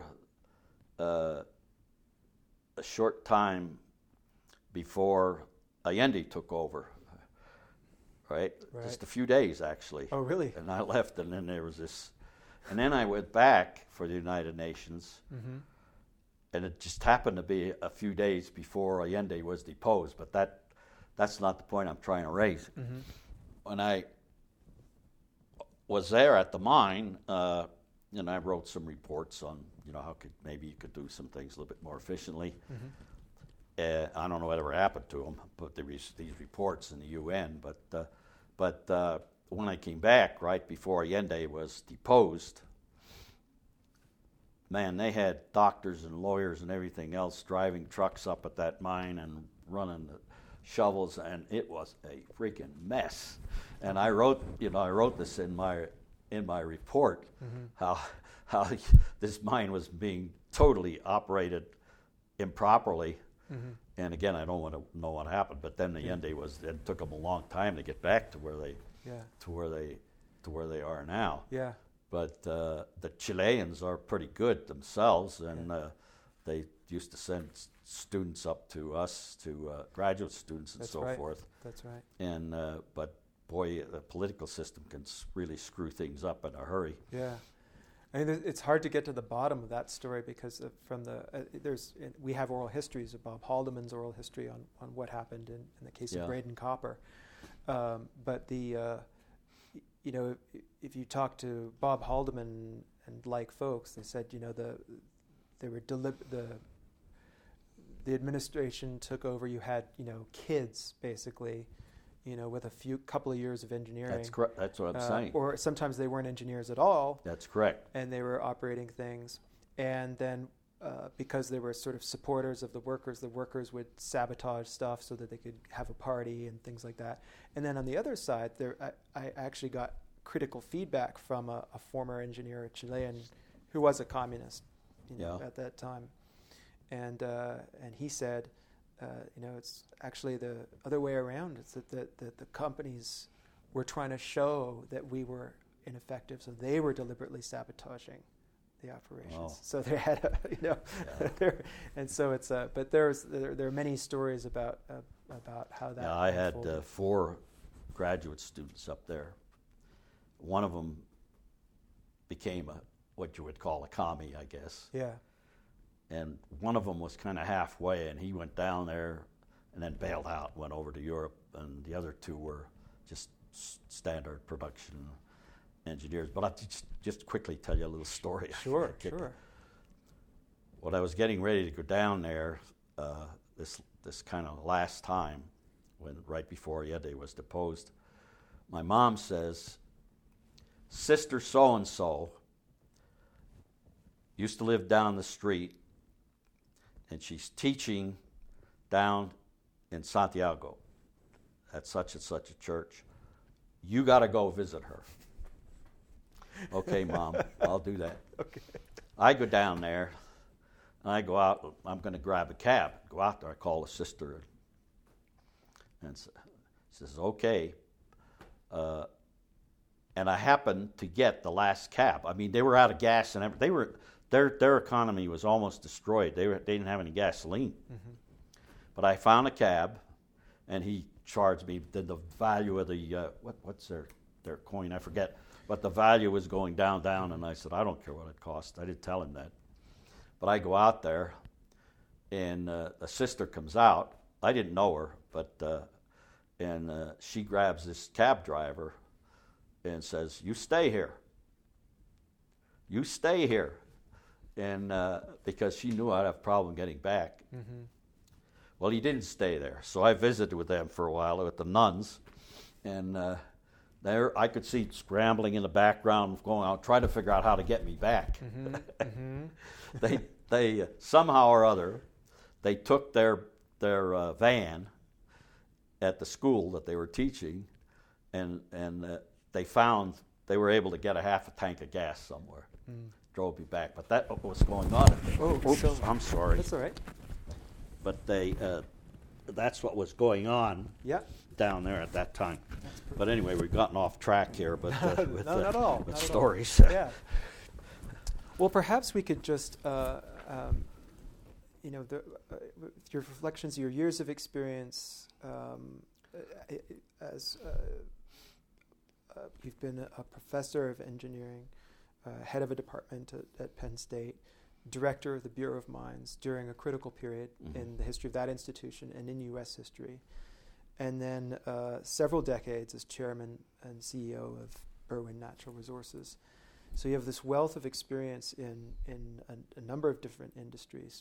a short time before Allende took over, right? Just a few days, actually. Oh, really? And I left, and then there was this, and then I went back for the United Nations, and it just happened to be a few days before Allende was deposed, but that's not the point I'm trying to raise. When I was there at the mine, and I wrote some reports on, how maybe you could do some things a little bit more efficiently. I don't know whatever happened to them, but there was these reports in the UN. But when I came back right before Allende was deposed, man, they had doctors and lawyers and everything else driving trucks up at that mine and running the shovels, and it was a freaking mess. And I wrote this in my report, how this mine was being totally operated improperly. And again, I don't want to know what happened, but then the end it took them a long time to get back to where they are now. Yeah. But the Chileans are pretty good themselves, and they used to send students up to us, to graduate students and forth. That's right. And but boy, the political system can really screw things up in a hurry. Yeah. I mean, it's hard to get to the bottom of that story because we have oral histories of Bob Haldeman's oral history on what happened in the case of Braden Copper, but if you talk to Bob Haldeman and like folks, they said the administration took over. You had kids basically, with a couple of years of engineering. That's correct. That's what I'm saying. Or sometimes they weren't engineers at all. That's correct. And they were operating things. And then because they were sort of supporters of the workers would sabotage stuff so that they could have a party and things like that. And then on the other side, I actually got critical feedback from a former engineer, a Chilean, who was a communist at that time. And he said, it's actually the other way around. It's that the companies were trying to show that we were ineffective, so they were deliberately sabotaging the operations. Wow. So they had, and so it's. But there are many stories about how that. Yeah, I had 4 graduate students up there. One of them became what you would call a commie, I guess. Yeah. And one of them was kind of halfway, and he went down there and then bailed out, went over to Europe, and the other 2 were just standard production engineers. But I'll just quickly tell you a little story. Sure. When I was getting ready to go down there, this kind of last time, right before Allende was deposed, my mom says, Sister so-and-so used to live down the street, and she's teaching down in Santiago at such and such a church. You got to go visit her. Okay, Mom, I'll do that. Okay. I go down there, and I go out. I'm going to grab a cab. Go out there. I call the sister, and she says, okay. And I happened to get the last cab. I mean, they were out of gas, and their economy was almost destroyed. They didn't have any gasoline. Mm-hmm. But I found a cab, and he charged me the value of the what's their coin? I forget. But the value was going down, and I said, I don't care what it cost. I didn't tell him that. But I go out there, and a sister comes out. I didn't know her, but she grabs this cab driver and says, you stay here. You stay here. And because she knew I'd have a problem getting back. Mm-hmm. Well, he didn't stay there. So I visited with them for a while with the nuns, and there I could see scrambling in the background, going out, trying to figure out how to get me back. Mm-hmm. Mm-hmm. They somehow or other, they took their van at the school that they were teaching, and they were able to get a half a tank of gas somewhere. Mm. Drove me back, but that was going on. Oops, I'm sorry. That's all right. But that's what was going on down there at that time. But anyway, we've gotten off track here, but with stories. Yeah. Well, perhaps we could just, your reflections, your years of experience, as you've been a professor of engineering, head of a department at Penn State, director of the Bureau of Mines during a critical period in the history of that institution and in U.S. history, and then several decades as chairman and CEO of Berwind Natural Resources. So you have this wealth of experience in a number of different industries.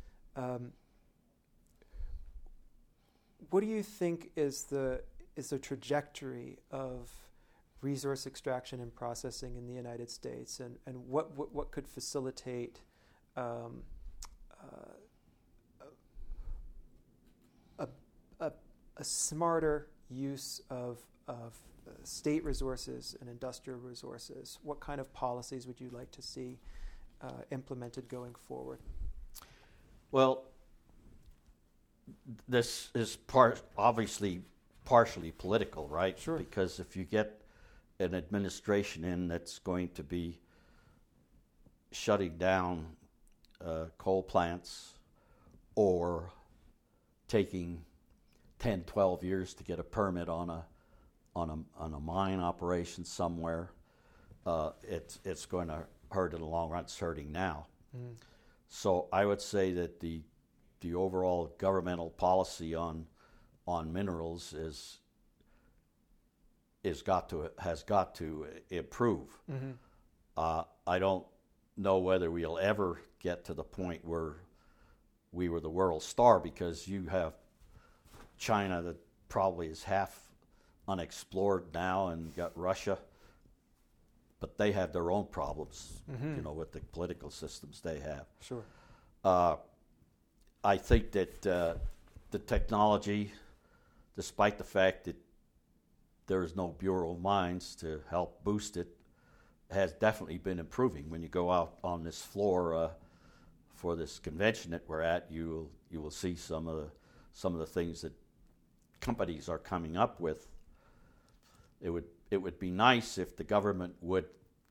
What do you think is the trajectory of resource extraction and processing in the United States, and what could facilitate a smarter use of state resources and industrial resources? What kind of policies would you like to see implemented going forward? Well, this is obviously partially political, right? Sure. Because if you get an administration in that's going to be shutting down coal plants or taking 10, 12 years to get a permit on a mine operation somewhere, it's going to hurt in the long run. It's hurting now. Mm. So I would say that the overall governmental policy on minerals has got to improve. Mm-hmm. I don't know whether we'll ever get to the point where we were the world star, because you have China that probably is half unexplored now, and got Russia, but they have their own problems, mm-hmm. With the political systems they have. Sure. I think that the technology, despite the fact that there is no Bureau of Mines to help boost it, has definitely been improving. When you go out on this floor for this convention that we're at, you will see some of the things that companies are coming up with. It would be nice if the government would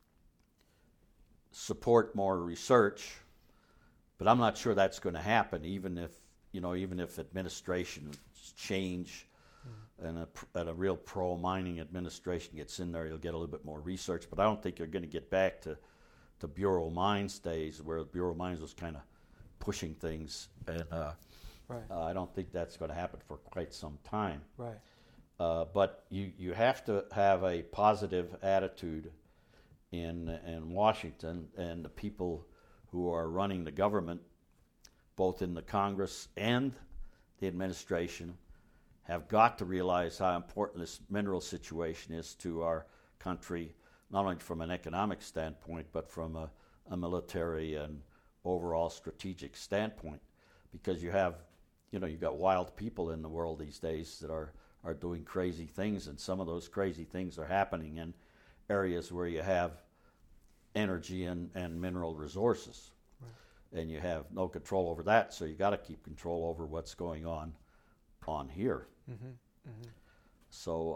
support more research, but I'm not sure that's going to happen. Even if administrations change, and a real pro-mining administration gets in there, you'll get a little bit more research. But I don't think you're going to get back to Bureau of Mines days, where the Bureau of Mines was kind of pushing things, and right. I don't think that's going to happen for quite some time. Right. But you have to have a positive attitude in Washington, and the people who are running the government, both in the Congress and the administration, have got to realize how important this mineral situation is to our country, not only from an economic standpoint, but from a military and overall strategic standpoint. Because you've got wild people in the world these days that are doing crazy things, and some of those crazy things are happening in areas where you have energy and mineral resources. Right. And you have no control over that, so you got to keep control over what's going on here. Mm-hmm. Mm-hmm. So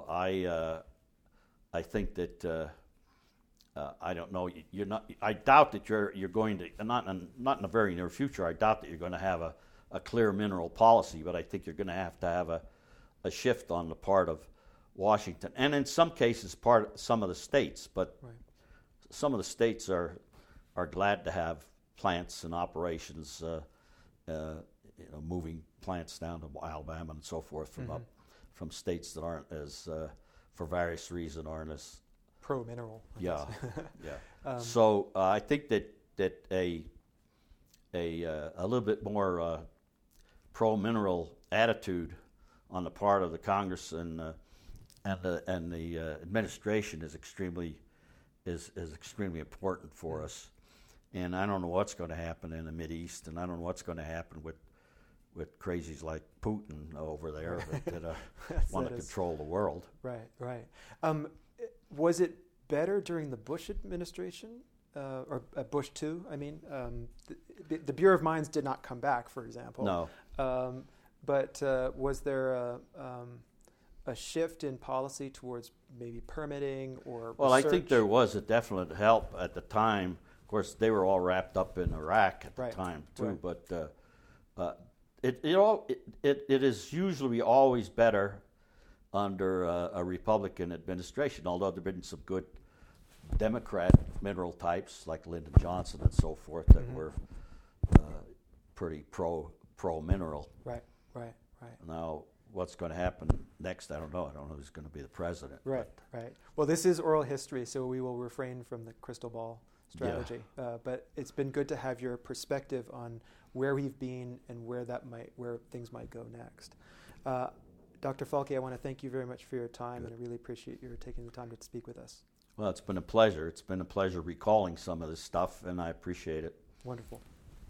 I think that I don't know. You're not. I doubt that you're going to not in the very near future. I doubt that you're going to have a clear mineral policy, but I think you're going to have a shift on the part of Washington, and in some cases some of the states. But right. Some of the states are glad to have plants and operations, moving plants down to Alabama and so forth from states that aren't as, for various reasons, aren't as pro-mineral. Yeah. So I think that a little bit more pro-mineral attitude on the part of the Congress and the administration is extremely important for us. And I don't know what's going to happen in the Mideast, and I don't know what's going to happen with crazies like Putin over there that want to control the world. Right. Was it better during the Bush administration, or Bush II? I mean, the Bureau of Mines did not come back, for example. No. But was there a shift in policy towards maybe permitting or Well, research? I think there was a definite help at the time. Of course, they were all wrapped up in Iraq at the time too. Right. But it is usually always better under a Republican administration. Although there've been some good Democrat mineral types like Lyndon Johnson and so forth that were pretty pro mineral. Right. Now, what's going to happen next? I don't know. I don't know who's going to be the president. Right. Well, this is oral history, so we will refrain from the crystal ball strategy. Yeah. But it's been good to have your perspective on where we've been and where things might go next. Dr. Falke, I want to thank you very much for your time, and I really appreciate your taking the time to speak with us. Well, it's been a pleasure. It's been a pleasure recalling some of this stuff, and I appreciate it. Wonderful.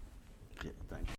Yeah, thanks.